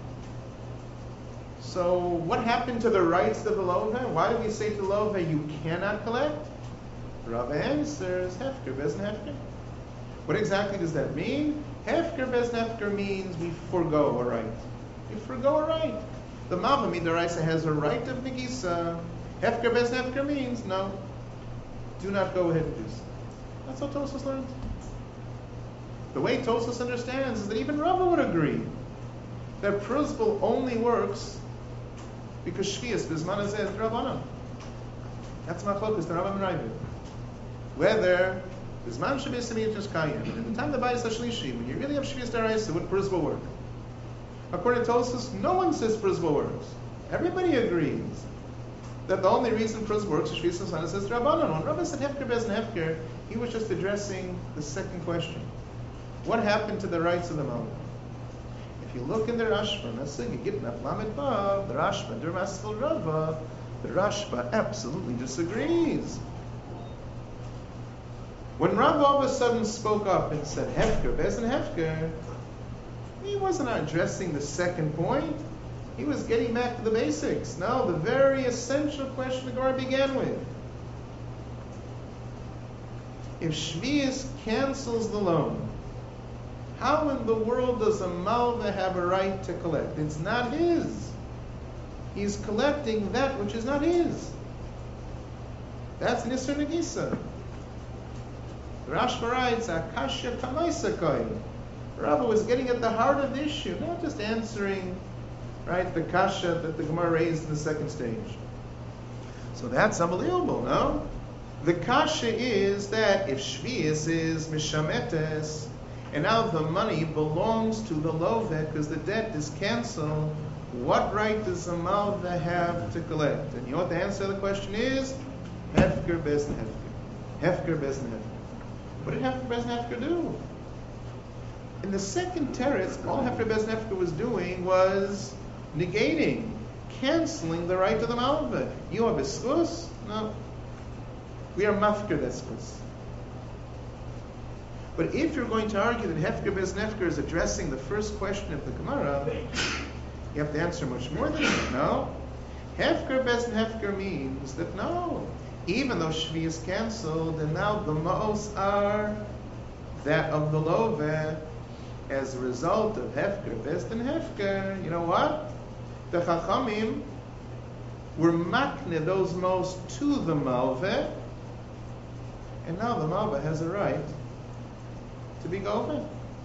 so what happened to the rights of the Love? Why do we say to Love, you cannot collect? Rava answers, Hefker Bezin Hefker. What exactly does that mean? Hefker Bezin Hefker means we forego a right. We forego a right. The Malva Midaraisa has a right of Negisa. Hefker Bezin Hefker means, no, do not go ahead and do so. That's what Tosfos learns. The way Tosfos understands is that even Rava would agree that Pruzbul only works because Shvius Bizman Hazeh D'Rabbanan. That's Machlokas, the Rambam and Ravid. Whether Bizman Shvius D'Rabbanan Kayim, and in the time of the Bayis HaShlishi, when you really have Shvius D'Araisa, would Pruzbul work? According to Tosfos, no one says Pruzbul works. Everybody agrees that the only reason Pruzbul works is Shvius Bizman Hazeh D'Rabbanan. When Rava said Hefker Bezin Hefker, he was just addressing the second question. What happened to the rights of the Malva? If you look in the Rashba, Nasigi Gitnaf Lamed Vav, the Rashba, Dermaskel Rava, the Rashba absolutely disagrees. When Rav all of a sudden spoke up and said Hefker, Bezin Hefker, he wasn't addressing the second point. He was getting back to the basics. No, the very essential question the Gemara began with. If Shvius cancels the loan, how in the world does a Malva have a right to collect? It's not his. He's collecting that which is not his. That's Nisr Nagisa. The Rashba writes, Akashya Kamaisakai. Rabbi was getting at the heart of the issue, not just answering, right, the kasha that the Gemara raised in the second stage. So that's unbelievable, no? The kasha is that if Shvius is Mishametes, and now the money belongs to the Loveh because the debt is canceled, what right does the Malva have to collect? And you know what the answer to the question is? Hefker Bezin Hefker. Hefker Bezin Hefker. What did Hefker Bezin Hefker do? In the second teretz, all Hefker Bezin Hefker was doing was negating, canceling the right of the Malva. You have a schus? No. We are mafker that schus. But if you're going to argue that Hefker Bezin Hefker is addressing the first question of the Gemara, you have to answer much more than that. No. Hefker Bezin Hefker means that no, even though Shvi is cancelled, and now the Ma'os are that of the Loveh, as a result of Hefker Bezin Hefker, you know what? The Chachamim were makne those Ma'os to the Malveh, and now the Malveh has a right to be Goveh.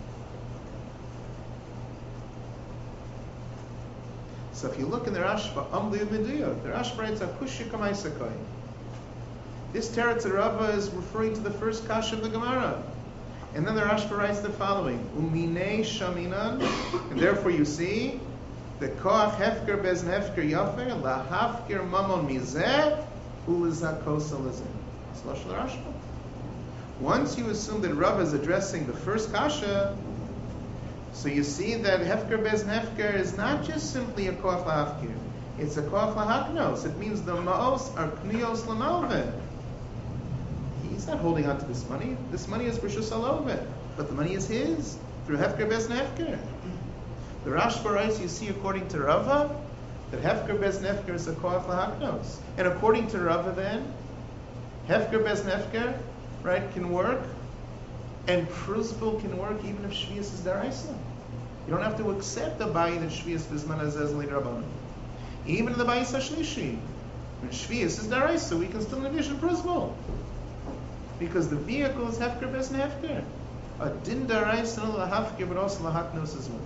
So if you look in the Rashba, the Rashba writes, Akushya Kamaisakai. This Teretz Rava is referring to the first kasha of the Gemara. And then the Rashba writes the following, Umine Shaminan, and therefore you see, the Koach Hefker Bezin Hefker Yafer, Lahafker Mamon Mizeh, Ulizakos Elizeh. It's Lashon Rashba. Once you assume that Rava is addressing the first kasha, so you see that Hefker Bezin Hefker is not just simply a Koach Lahafker, it's a Koach Lahaknos. It means the Ma'os are Knios Lamalveh. He's not holding on to this money. This money is Rishus Aloveh, but the money is his through Hefker Bezin Hefker. The Rashba writes, you see, according to Rava, that Hefker Bezin Hefker is a Koach Lahaknos. And according to Rava then, Hefker Bezin Hefker, right, can work, and Pruzbul can work even if Shvius is Daraisa. You don't have to accept the Bayi that Shvius Bizman Azez L'Rabbanan. Even in the Bayi Sashlishi, when Shvius is Daraisa, we can still envision Pruzbul. Because the vehicle is Hefker Bezin Hefker. A din Daraisa and Lahafker, but also Lahaknos as well.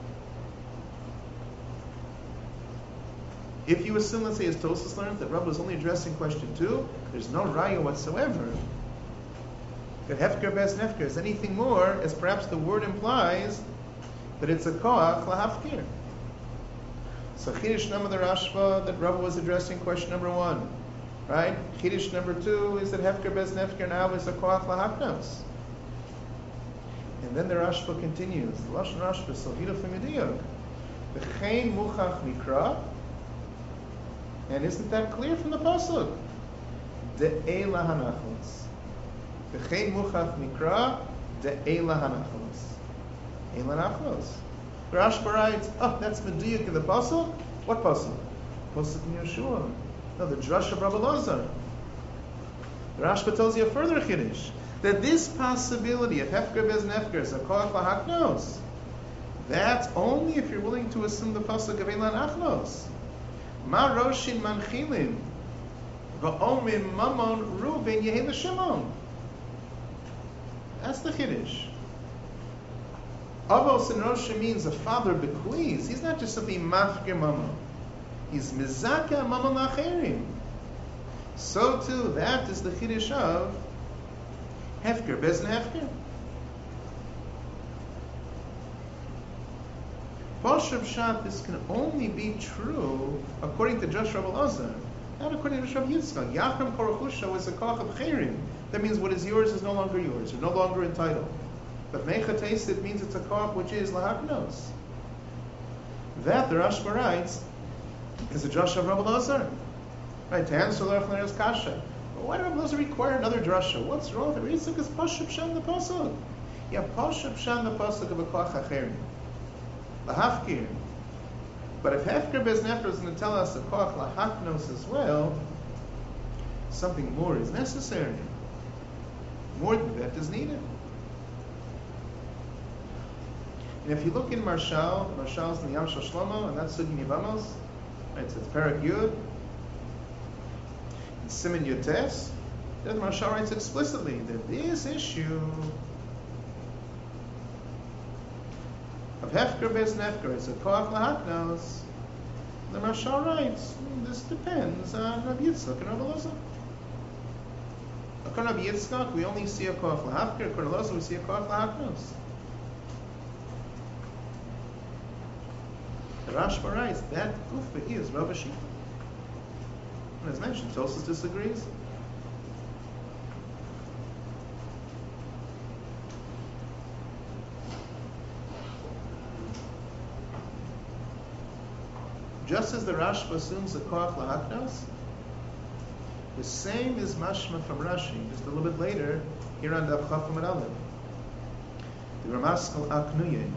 If you assume, let's say, as Tosas learned, that Rabbi was only addressing question 2, there's no raya whatsoever that Hefker Bezin Hefker is anything more, as perhaps the word implies, that it's a Koach Lahafker. So Chidush Nama the Rashba, that Rabbi was addressing question number 1. Right? Chidush number 2 is that Hefker Bezin Hefker now is a Koach Lahaknos. And then the Rashba continues. The Lashon Rashba is so beautiful Mediyok. V'chein muchach mikra. And isn't that clear from the pasuk? De'ela hanachlos. V'chein muchach mikra. De'ela hanachlos. Eila hanachlos. The Rashba writes, that's Mediyok in the pasuk. What pasuk? Pasuk in Yeshua. No, the Drush of Rabbi Lazar. The Rashba tells you a further chiddush, that this possibility of Hefker Bezin Hefker is a Koach Lahaknos. That's only if you're willing to assume the pasuk of Eilan Achnos. Ma Roshin Manchilin Va'omim Mamon Ruven Yehi Shimon. That's the chiddush. Avos in Rosh means a father bequeaths. He's not just simply Mafker Mamon. He's mizaka mamon lacherim. So too, that is the chiddush of Hefker Bezin Hefker. Pashup Shat, this can only be true according to Josh Rabbi Lazar, not according to Josh Rabbi Yitzchak. Yachram Korachusha was a koach of cherim. That means what is yours is no longer yours. You're no longer entitled. But Mechates, it means it's a koach which is lahaknos. That the Rashba writes is a Josh of Rabbi Lazar. Right, to answer Lerachner's kasha. Why do Rabbi Elazar require another drasha? What's wrong with the Rizuk? Is Pashup Shan the Pasuk. Yeah, Pashup Shan the Pasuk of a Koach Acher. Lahafkir. But if Hefker Bez Nefker is going to tell us a Koach Lahaknos as well, something more is necessary. More than that is needed. And if you look in Marshal's in the Yam Shel Shlomo, and that's Sugi Nivamos, right, so it's Perak Yud, and Siman Yotes, then Marshal writes explicitly that this issue of Hefker Bez Nefker is a Koach Lahaknos. The Marshal writes, this depends on Rabbi Yitzchak and Rabbi Elazar. According to Rabbi Yitzchak, we only see a Koach Lahafker. According to Elazar, we see a Koach Lahaknos. The Rashba writes that Kufa is Rav Shita. And as mentioned, Tosfos disagrees. Just as the Rashba assumes the Koach Lahaknos, the same is mashma from Rashi, just a little bit later, here on Daf Chaf Amud Aleph. The Ramaskal Aknuye.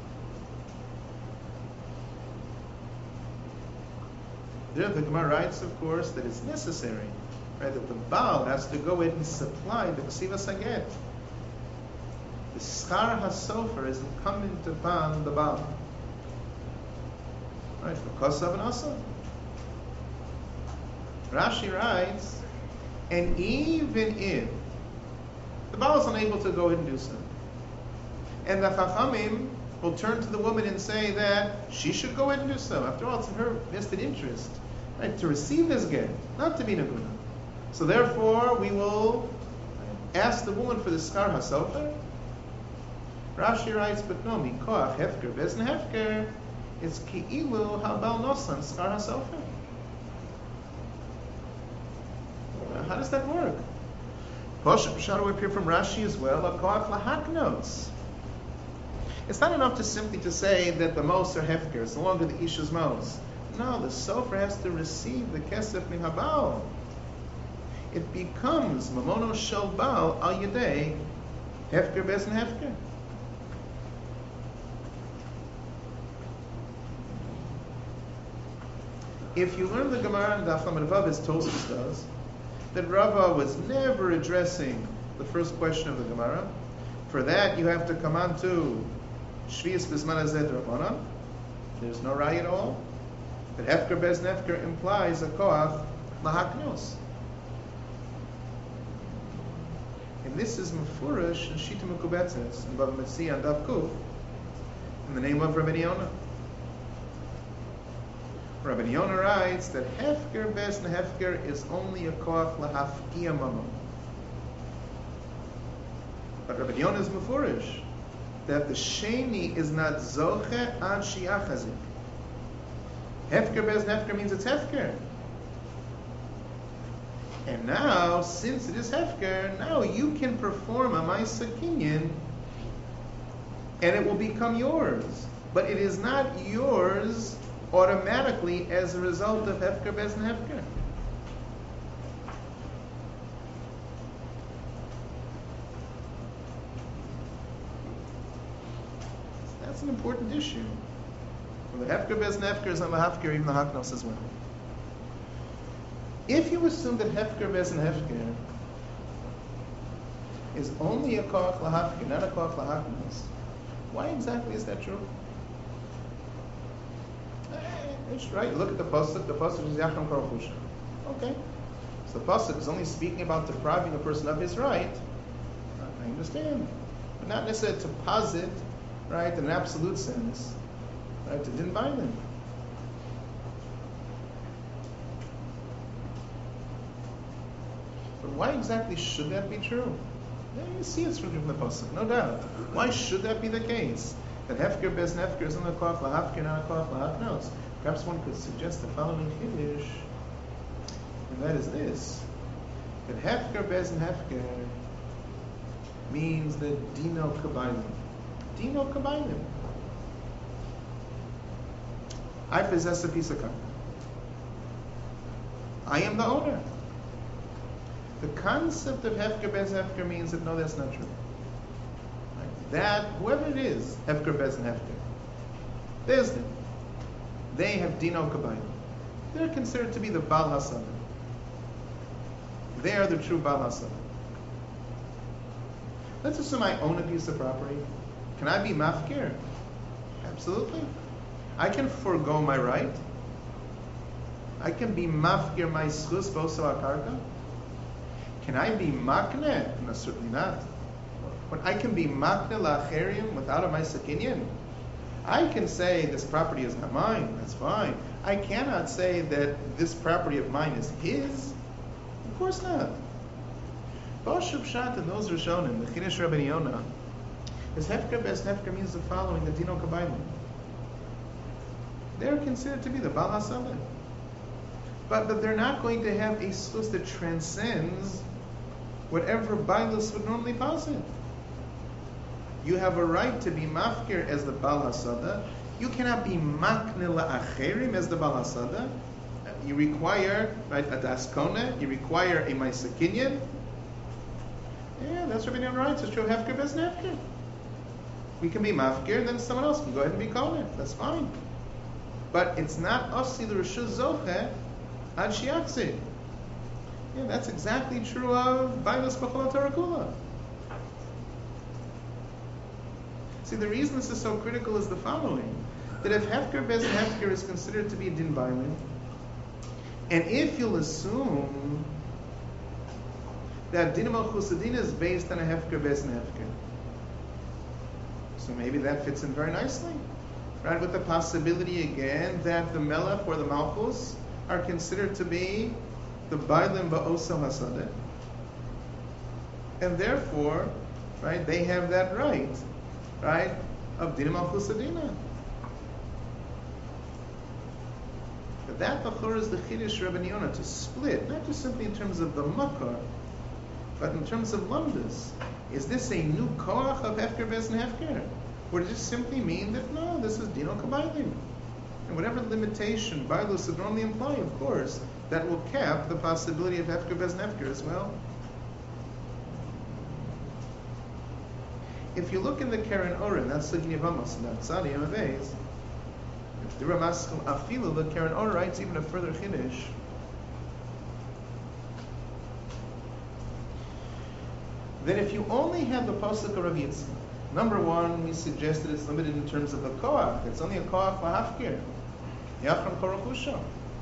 There the Gemara writes, of course, that it's necessary, right, that the Baal has to go in and supply the Ksivas Haget. The Schar HaSofer is incumbent upon the Baal. Right, for Kosav and Asa. Rashi writes, and even if the Baal is unable to go ahead and do so, and the Chachamim will turn to the woman and say that she should go ahead and do so. After all, it's in her vested interest, right, to receive this get, not to be Naguna. So therefore, we will ask the woman for the Schar HaSofer. Rashi writes, but no, Mikoach Hefker Bezn Hefker is Ki'ilu Habal Nosan Schar HaSofer. How does that work? Poshup Pshat will appear from Rashi as well. A Koach Lahaknos. It's not enough to simply to say that the Mos are Hefker, so long as the Isha's Mos. No, the Sofer has to receive the Kesef Min Habal. It becomes Mamono Shel Baal Al Yedei Hefker Bezn Hefker. If you learn the Gemara in Daf Lamed Vav as Tosfos does, that Rava was never addressing the first question of the Gemara. For that, you have to come on to Shvius B'zman Hazeh D'Rabbanan. There's no raya at all. That Hefker Bez Nefker implies a Koach Lahaknos. And this is Mefurish in Shita Mekubetzes in Bava Metzia and Daf Kuf in the name of Rabbi Yonah. Rabbi Yonah writes that Hefker Bez Nefker is only a Koach Lahafkia Mamo. But Rabbi Yonah is Mefurish that the Sheni is not Zoche Ad Shiachazik. Hefker Bez Nefker means it's Hefker. And now, since it is Hefker, now you can perform a Maisa Kinyan and it will become yours. But it is not yours automatically as a result of Hefker Bez Nefker. That's an important issue. Well, the Hefker Bez Nefker is on the Hafker, even the Haknos as well. If you assume that Hefker Bez Nefker is only a Koach Lahafker, not a Koach Lahaknos, why exactly is that true? It's right. Look at the pasuk. The pasuk is Yacham Karachusha. Okay. So the pasuk is only speaking about depriving a person of his right. I understand, but not necessarily to posit, right, in an absolute sense, right, it didn't bind him. But why exactly should that be true? Yeah, you see it's from the pasuk, no doubt. Why should that be the case? That Hefker Bez Nefker is only a Koach Lahafker, not a Koach Lahaknos. Perhaps one could suggest the following Kiddush, and that is this: that Hefker Bez Nefker means that Dino Kabayim. Dino Kabayim. I possess a piece of property. I am the owner. The concept of Hefker Bez Hefker means that no, that's not true. Right? That, whoever it is, Hefker Bez and Hefker, there's them. They have Dino Kabayim. They're considered to be the Baal HaSada. They are the true Baal HaSada. Let's assume I own a piece of property. Can I be mafkir? Absolutely. I can forego my right. I can be mafkir my schus boso akarka. Can I be makne? No, certainly not. But I can be makne la'acherim without a ma'asakinyan. I can say this property is not mine. That's fine. I cannot say that this property of mine is his. Of course not. Bashub Shat and those Rishonim, the Chinush Rabbi Yonah, is Hefker Bez Hefker means the following: the Dino Kabayim. They're considered to be the Baal HaSada. But they're not going to have a source that transcends whatever Bailus would normally posit. You have a right to be mafkir as the Baal HaSada. You cannot be makne la'acherim as the Baal HaSada. You require, right, a daskona. You require a ma'asakinyan. Yeah, that's Rabbi Yonah writes. It's true. Hefker Bez Hefker. We can be mafkir, and then someone else can go ahead and be kohen. That's fine. But it's not osi l'reshus zoche ad shiaksi. Yeah, that's exactly true of Bailus B'chol HaTorah Kula. See, the reason this is so critical is the following: that if Hefker Bez Hefker is considered to be a din bailin, and if you'll assume that din malchus hadin is based on a Hefker Bez Hefker, so maybe that fits in very nicely, right? With the possibility again that the melech or the malchus are considered to be the bailin ba'osa hasadeh, and therefore, right, they have that right. Right? Of Dinam al Chusadina. But that b'chor is the Chidush Rabbi Yonah, to split, not just simply in terms of the makar, but in terms of lumdas. Is this a new koach of Hefker Bez and Hefker? Or does it simply mean that no, this is Dino Kabayim? And whatever limitation Bailus would normally imply, of course, that will cap the possibility of Hefker Bez and Hefker as well. If you look in the Keren Oren, that's Signi Vamos, and that's Tzadi Amaveis, if the Ramaskal Afilu, the Keren Oren writes even a further Chiddush, that if you only have the Pasuk of Rav Yitzchak, number one, we suggested it's limited in terms of the Koach. It's only a Koach Lahafkir. Yachram Korachusha.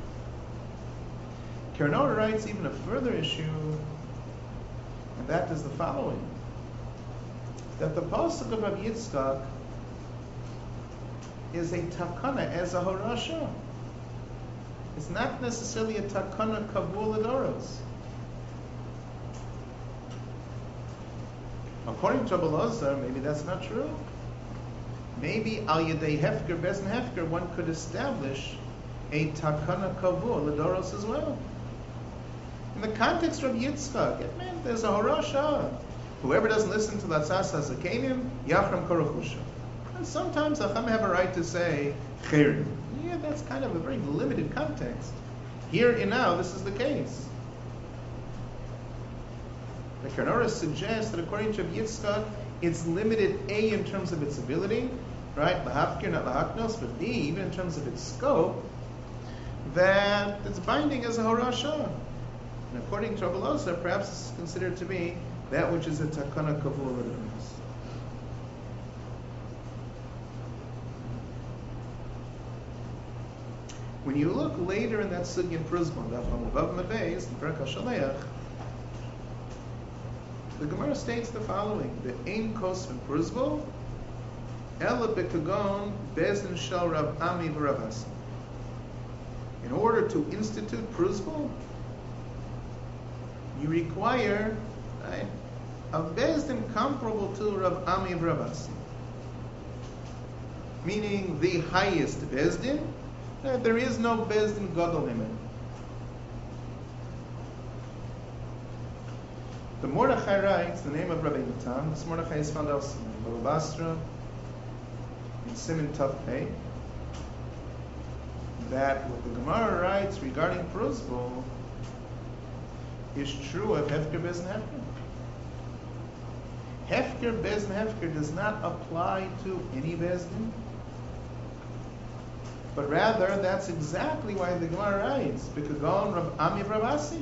Keren Oren writes even a further issue, and that is the following: that the pasuk of Rabbi Yitzchak is a takana as a horasha. It's not necessarily a takana kavul adoros. According to Rabbi Elazar, maybe that's not true. Maybe al yedei hefker bez and hefker, one could establish a takana kavul adoros as well. In the context of Rabbi Yitzchak, it meant there's a horasha. Whoever doesn't listen to Latzas HaZakenim, Yachram Korachusha. And sometimes Chacham have a right to say, Cherim. Yeah, that's kind of a very limited context. Here and now, this is the case. The Keren Oren suggests that according to Yitzchak, it's limited A, in terms of its ability, right? Lahafkir, not lahaknos, but B, even in terms of its scope, that it's binding as a horasha. And according to Rabbi Elazar, perhaps this is considered to be that which is a takana kavul adoros. When you look later in that sugya in Pruzban, that from above Mabeis, the Perek HaShaleach, the Gemara states the following: the ein kos in Pruzban, ela bekagon bezin shel Rav Ami v'Rav Asi. In order to institute Pruzban, you require, right, a bezdin comparable to Rav Ami and Rav Asi, meaning the highest bezdin. There is no bezdin gadol himen. The Mordechai writes the name of Rabbi Natan. This Mordechai is found also in Baba Basra, in Siman Tav Pei, that what the Gemara writes regarding Pruzbul is true of Hefker Bez and Hefker. Hefker Bez and Hefker does not apply to any Bezdin, but rather that's exactly why the Gemara writes, B'kagon Rav Ami Ravasi.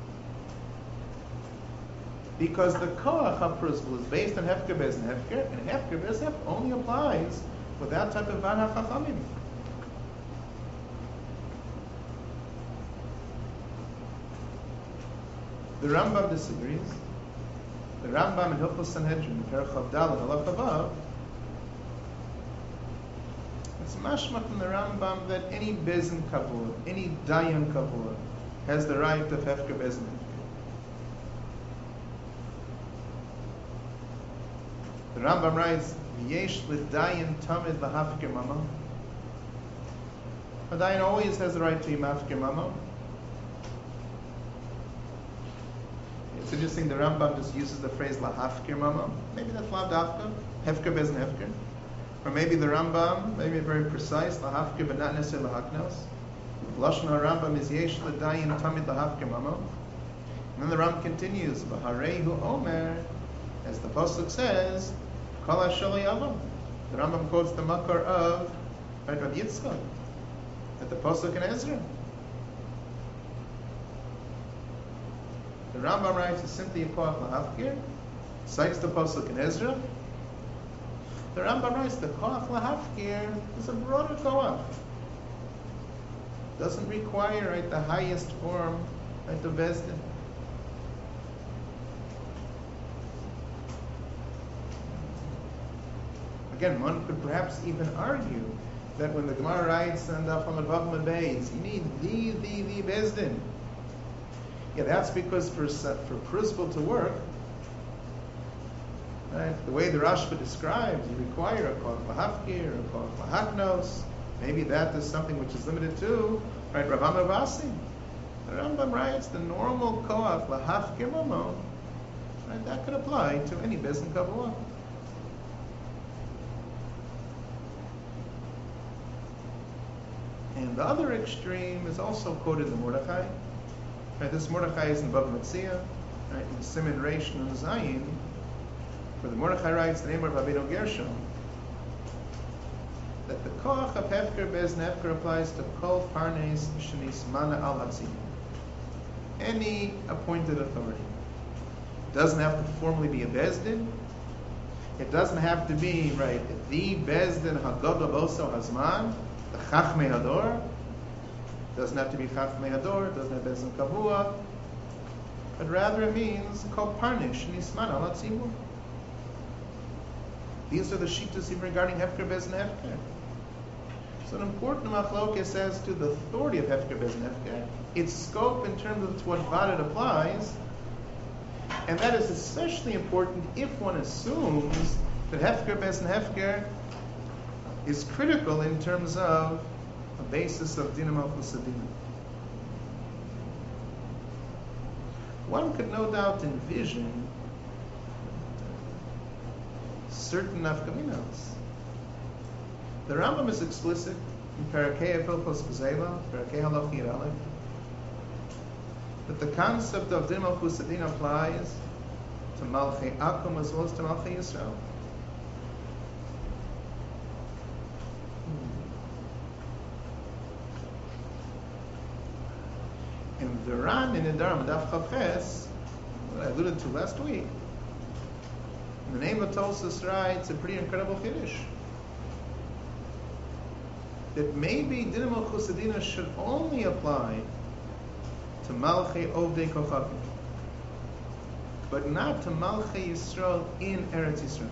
Because the Koach HaPrusbul is based on Hefker Bez and Hefker Bez and Hefker only applies with that type of Van HaChachamim. The Rambam disagrees. The Rambam in Hilchos Sanhedrin, Perek Chav Daled, Halacha Vav, it's mashma from the Rambam that any Bezin Kavur, any Dayan Kavur, has the right of Hefker Bezin. The Rambam writes, V'yesh l'dayan tamid l'hafker mama. A Dayan always has the right to be mafker mama. It's interesting, the Rambam just uses the phrase lahafkir mama. Maybe that's lav dafka, hefker bez hefker. Or maybe the Rambam, maybe very precise, lahafkir but not necessarily lahaknos. Lashon HaRambam is yesh l'dayin tamid lahafkir mama. And then the Rambam continues, v'harehu omer, as the Pasuk says, kol ha'shali avam. The Rambam quotes the makar of Rav Yitzchak, at the Pasuk in Ezra. The Rambam writes is simply a koach lahafkir, cites the pasuk in Ezra. The Rambam writes the koach lahafkir is a broader koach. Doesn't require the highest form of bezdin. Again, one could perhaps even argue that when the Gemara writes and Daf Amud Vav Amud Beis, you need the bezdin. Yeah, that's because for Prusbul to work, right, the way the Rashba describes, you require a koach lahafkir, a koach lahaknos. Maybe that is something which is limited to, right, Rav Ami Ravasi. The Rambam writes the normal koach lahafkir mamo, right, that could apply to any bezdin kavua. And the other extreme is also quoted in Mordechai. Right, this Mordechai is in Bava Metzia, right, in Siman Reish Nun Zayin, where the Mordechai writes the name of Rabbeinu Gershom, that the koach of hefker bez nefker applies to kol parnes shenismana al hatzim, any appointed authority. It doesn't have to formally be a bezdin. It doesn't have to be, right, the bezdin hagadol boso hazman, the chachmei hador. Doesn't have to be Chachmei Hador, doesn't have Bezdin Kavua, but rather it means Kol Parnish Nisman Al Hatzimur. These are the shittas regarding Hefker Bezdin Hefker. So an important machlokes says to the authority of Hefker Bezdin Hefker, its scope in terms of to what vad it applies, and that is especially important if one assumes that Hefker Bezdin Hefker is critical in terms of a basis of Dinah Malchus Adina. One could no doubt envision certain nafkaminos. The Rambam is explicit in Parakei Hilchos Gezela, Parakei Halacha Yud Aleph, that the concept of Dinah Malchus Adina applies to Malchei Akum as well as to Malchei Yisrael. In the Ran in Nedarim Daf Chav Ches, what I alluded to last week, in the name of Tosfos writes a pretty incredible chiddush, that maybe Dinah Malchus Adina should only apply to Malchei Ovdei Kochavim, but not to Malchei Yisrael in Eretz Yisrael.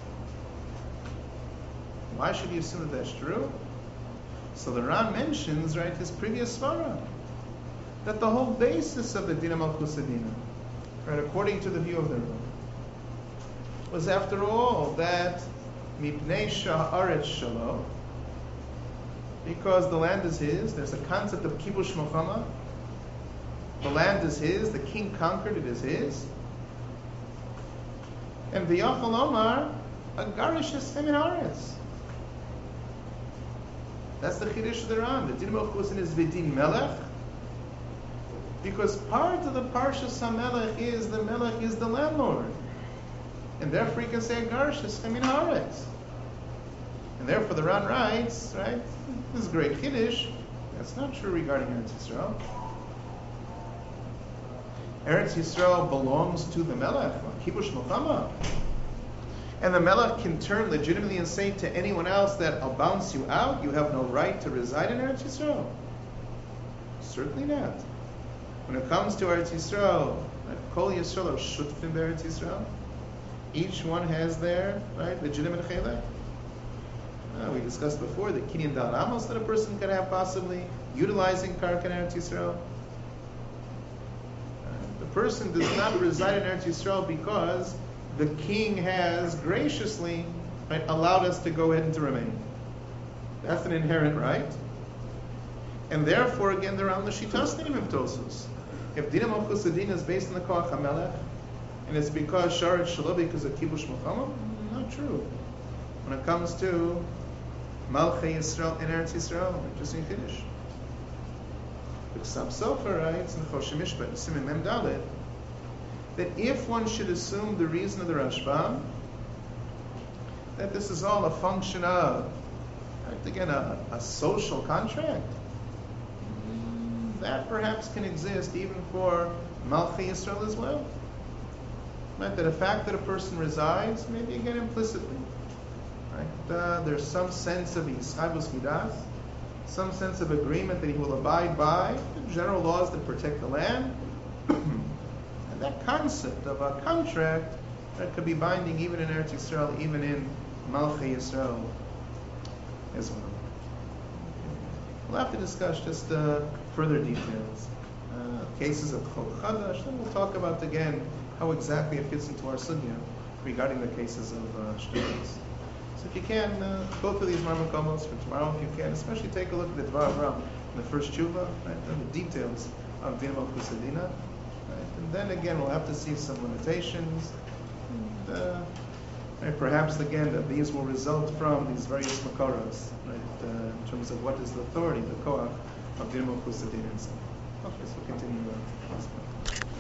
Why should you assume that that's true? So the Ran mentions, right, his previous svara, that the whole basis of the Dinah Malchus Adina, right, according to the view of the Ran, was after all that Mipnei Sha'aretz Shalo, because the land is his. There's a concept of Kibush Milchama. The land is his, the king conquered, it is his. And V'yachal Omar, Agarish Eshem in Aretz. That's the Chiddush of the Ran. The Dinah Malchus Adina is V'din Melech, Because part of the Parshas HaMelech is the Melech is the landlord. And therefore you can say Garshas Min Haaretz. And therefore the Ran writes, right, this is great Kiddush. That's not true regarding Eretz Yisrael. Eretz Yisrael belongs to the Melech, Kibush Milchama. And the Melech can turn legitimately and say to anyone else that I'll bounce you out, you have no right to reside in Eretz Yisrael. Certainly not. When it comes to Eretz Yisrael, Kol Yisrael are Shutfim Eretz Yisrael. Each one has their legitimate chelek. We discussed before the Kinyan Dal Amos that a person could have possibly utilizing Karka in Eretz Yisrael. The person does not reside in Eretz Yisrael because the king has graciously allowed us to go ahead and to remain. That's an inherent right. And therefore, again, they're on the Shitas Dinim of Tosus. If Dinam Malchus Adin is based on the Koach HaMelech, and it's because Sharet Shalom because of Kibush Milchama, not true. When it comes to Malchei Yisrael in Eretz Yisrael, just in Kiddush. The Ksab Sofer writes in Choshen Mishpat, Siman Mem Dalet, that if one should assume the reason of the Rashbam, that this is all a function of, again, a social contract, that perhaps can exist even for Malchei Yisrael as well. Right? That the fact that a person resides, maybe again implicitly, right? There's some sense of Yischavus Midas, some sense of agreement that he will abide by the general laws that protect the land. And that concept of a contract that could be binding even in Eretz Yisrael, even in Malchei Yisrael as well. We'll have to discuss just further details. Cases of Chol Chadash, then we'll talk about again how exactly it fits into our sugya regarding the cases of shtukas. So if you can, both of these Marmakomos for tomorrow, if you can, especially take a look at the Dvar Avram in the first tshuva, right, and the details of Din Malchus Adina. Right, and then again, we'll have to see some limitations. And, right, perhaps again that these will result from these various makoros, right, in terms of what is the authority, the koach of Din Malchus Adina. Okay, so we'll continue next one.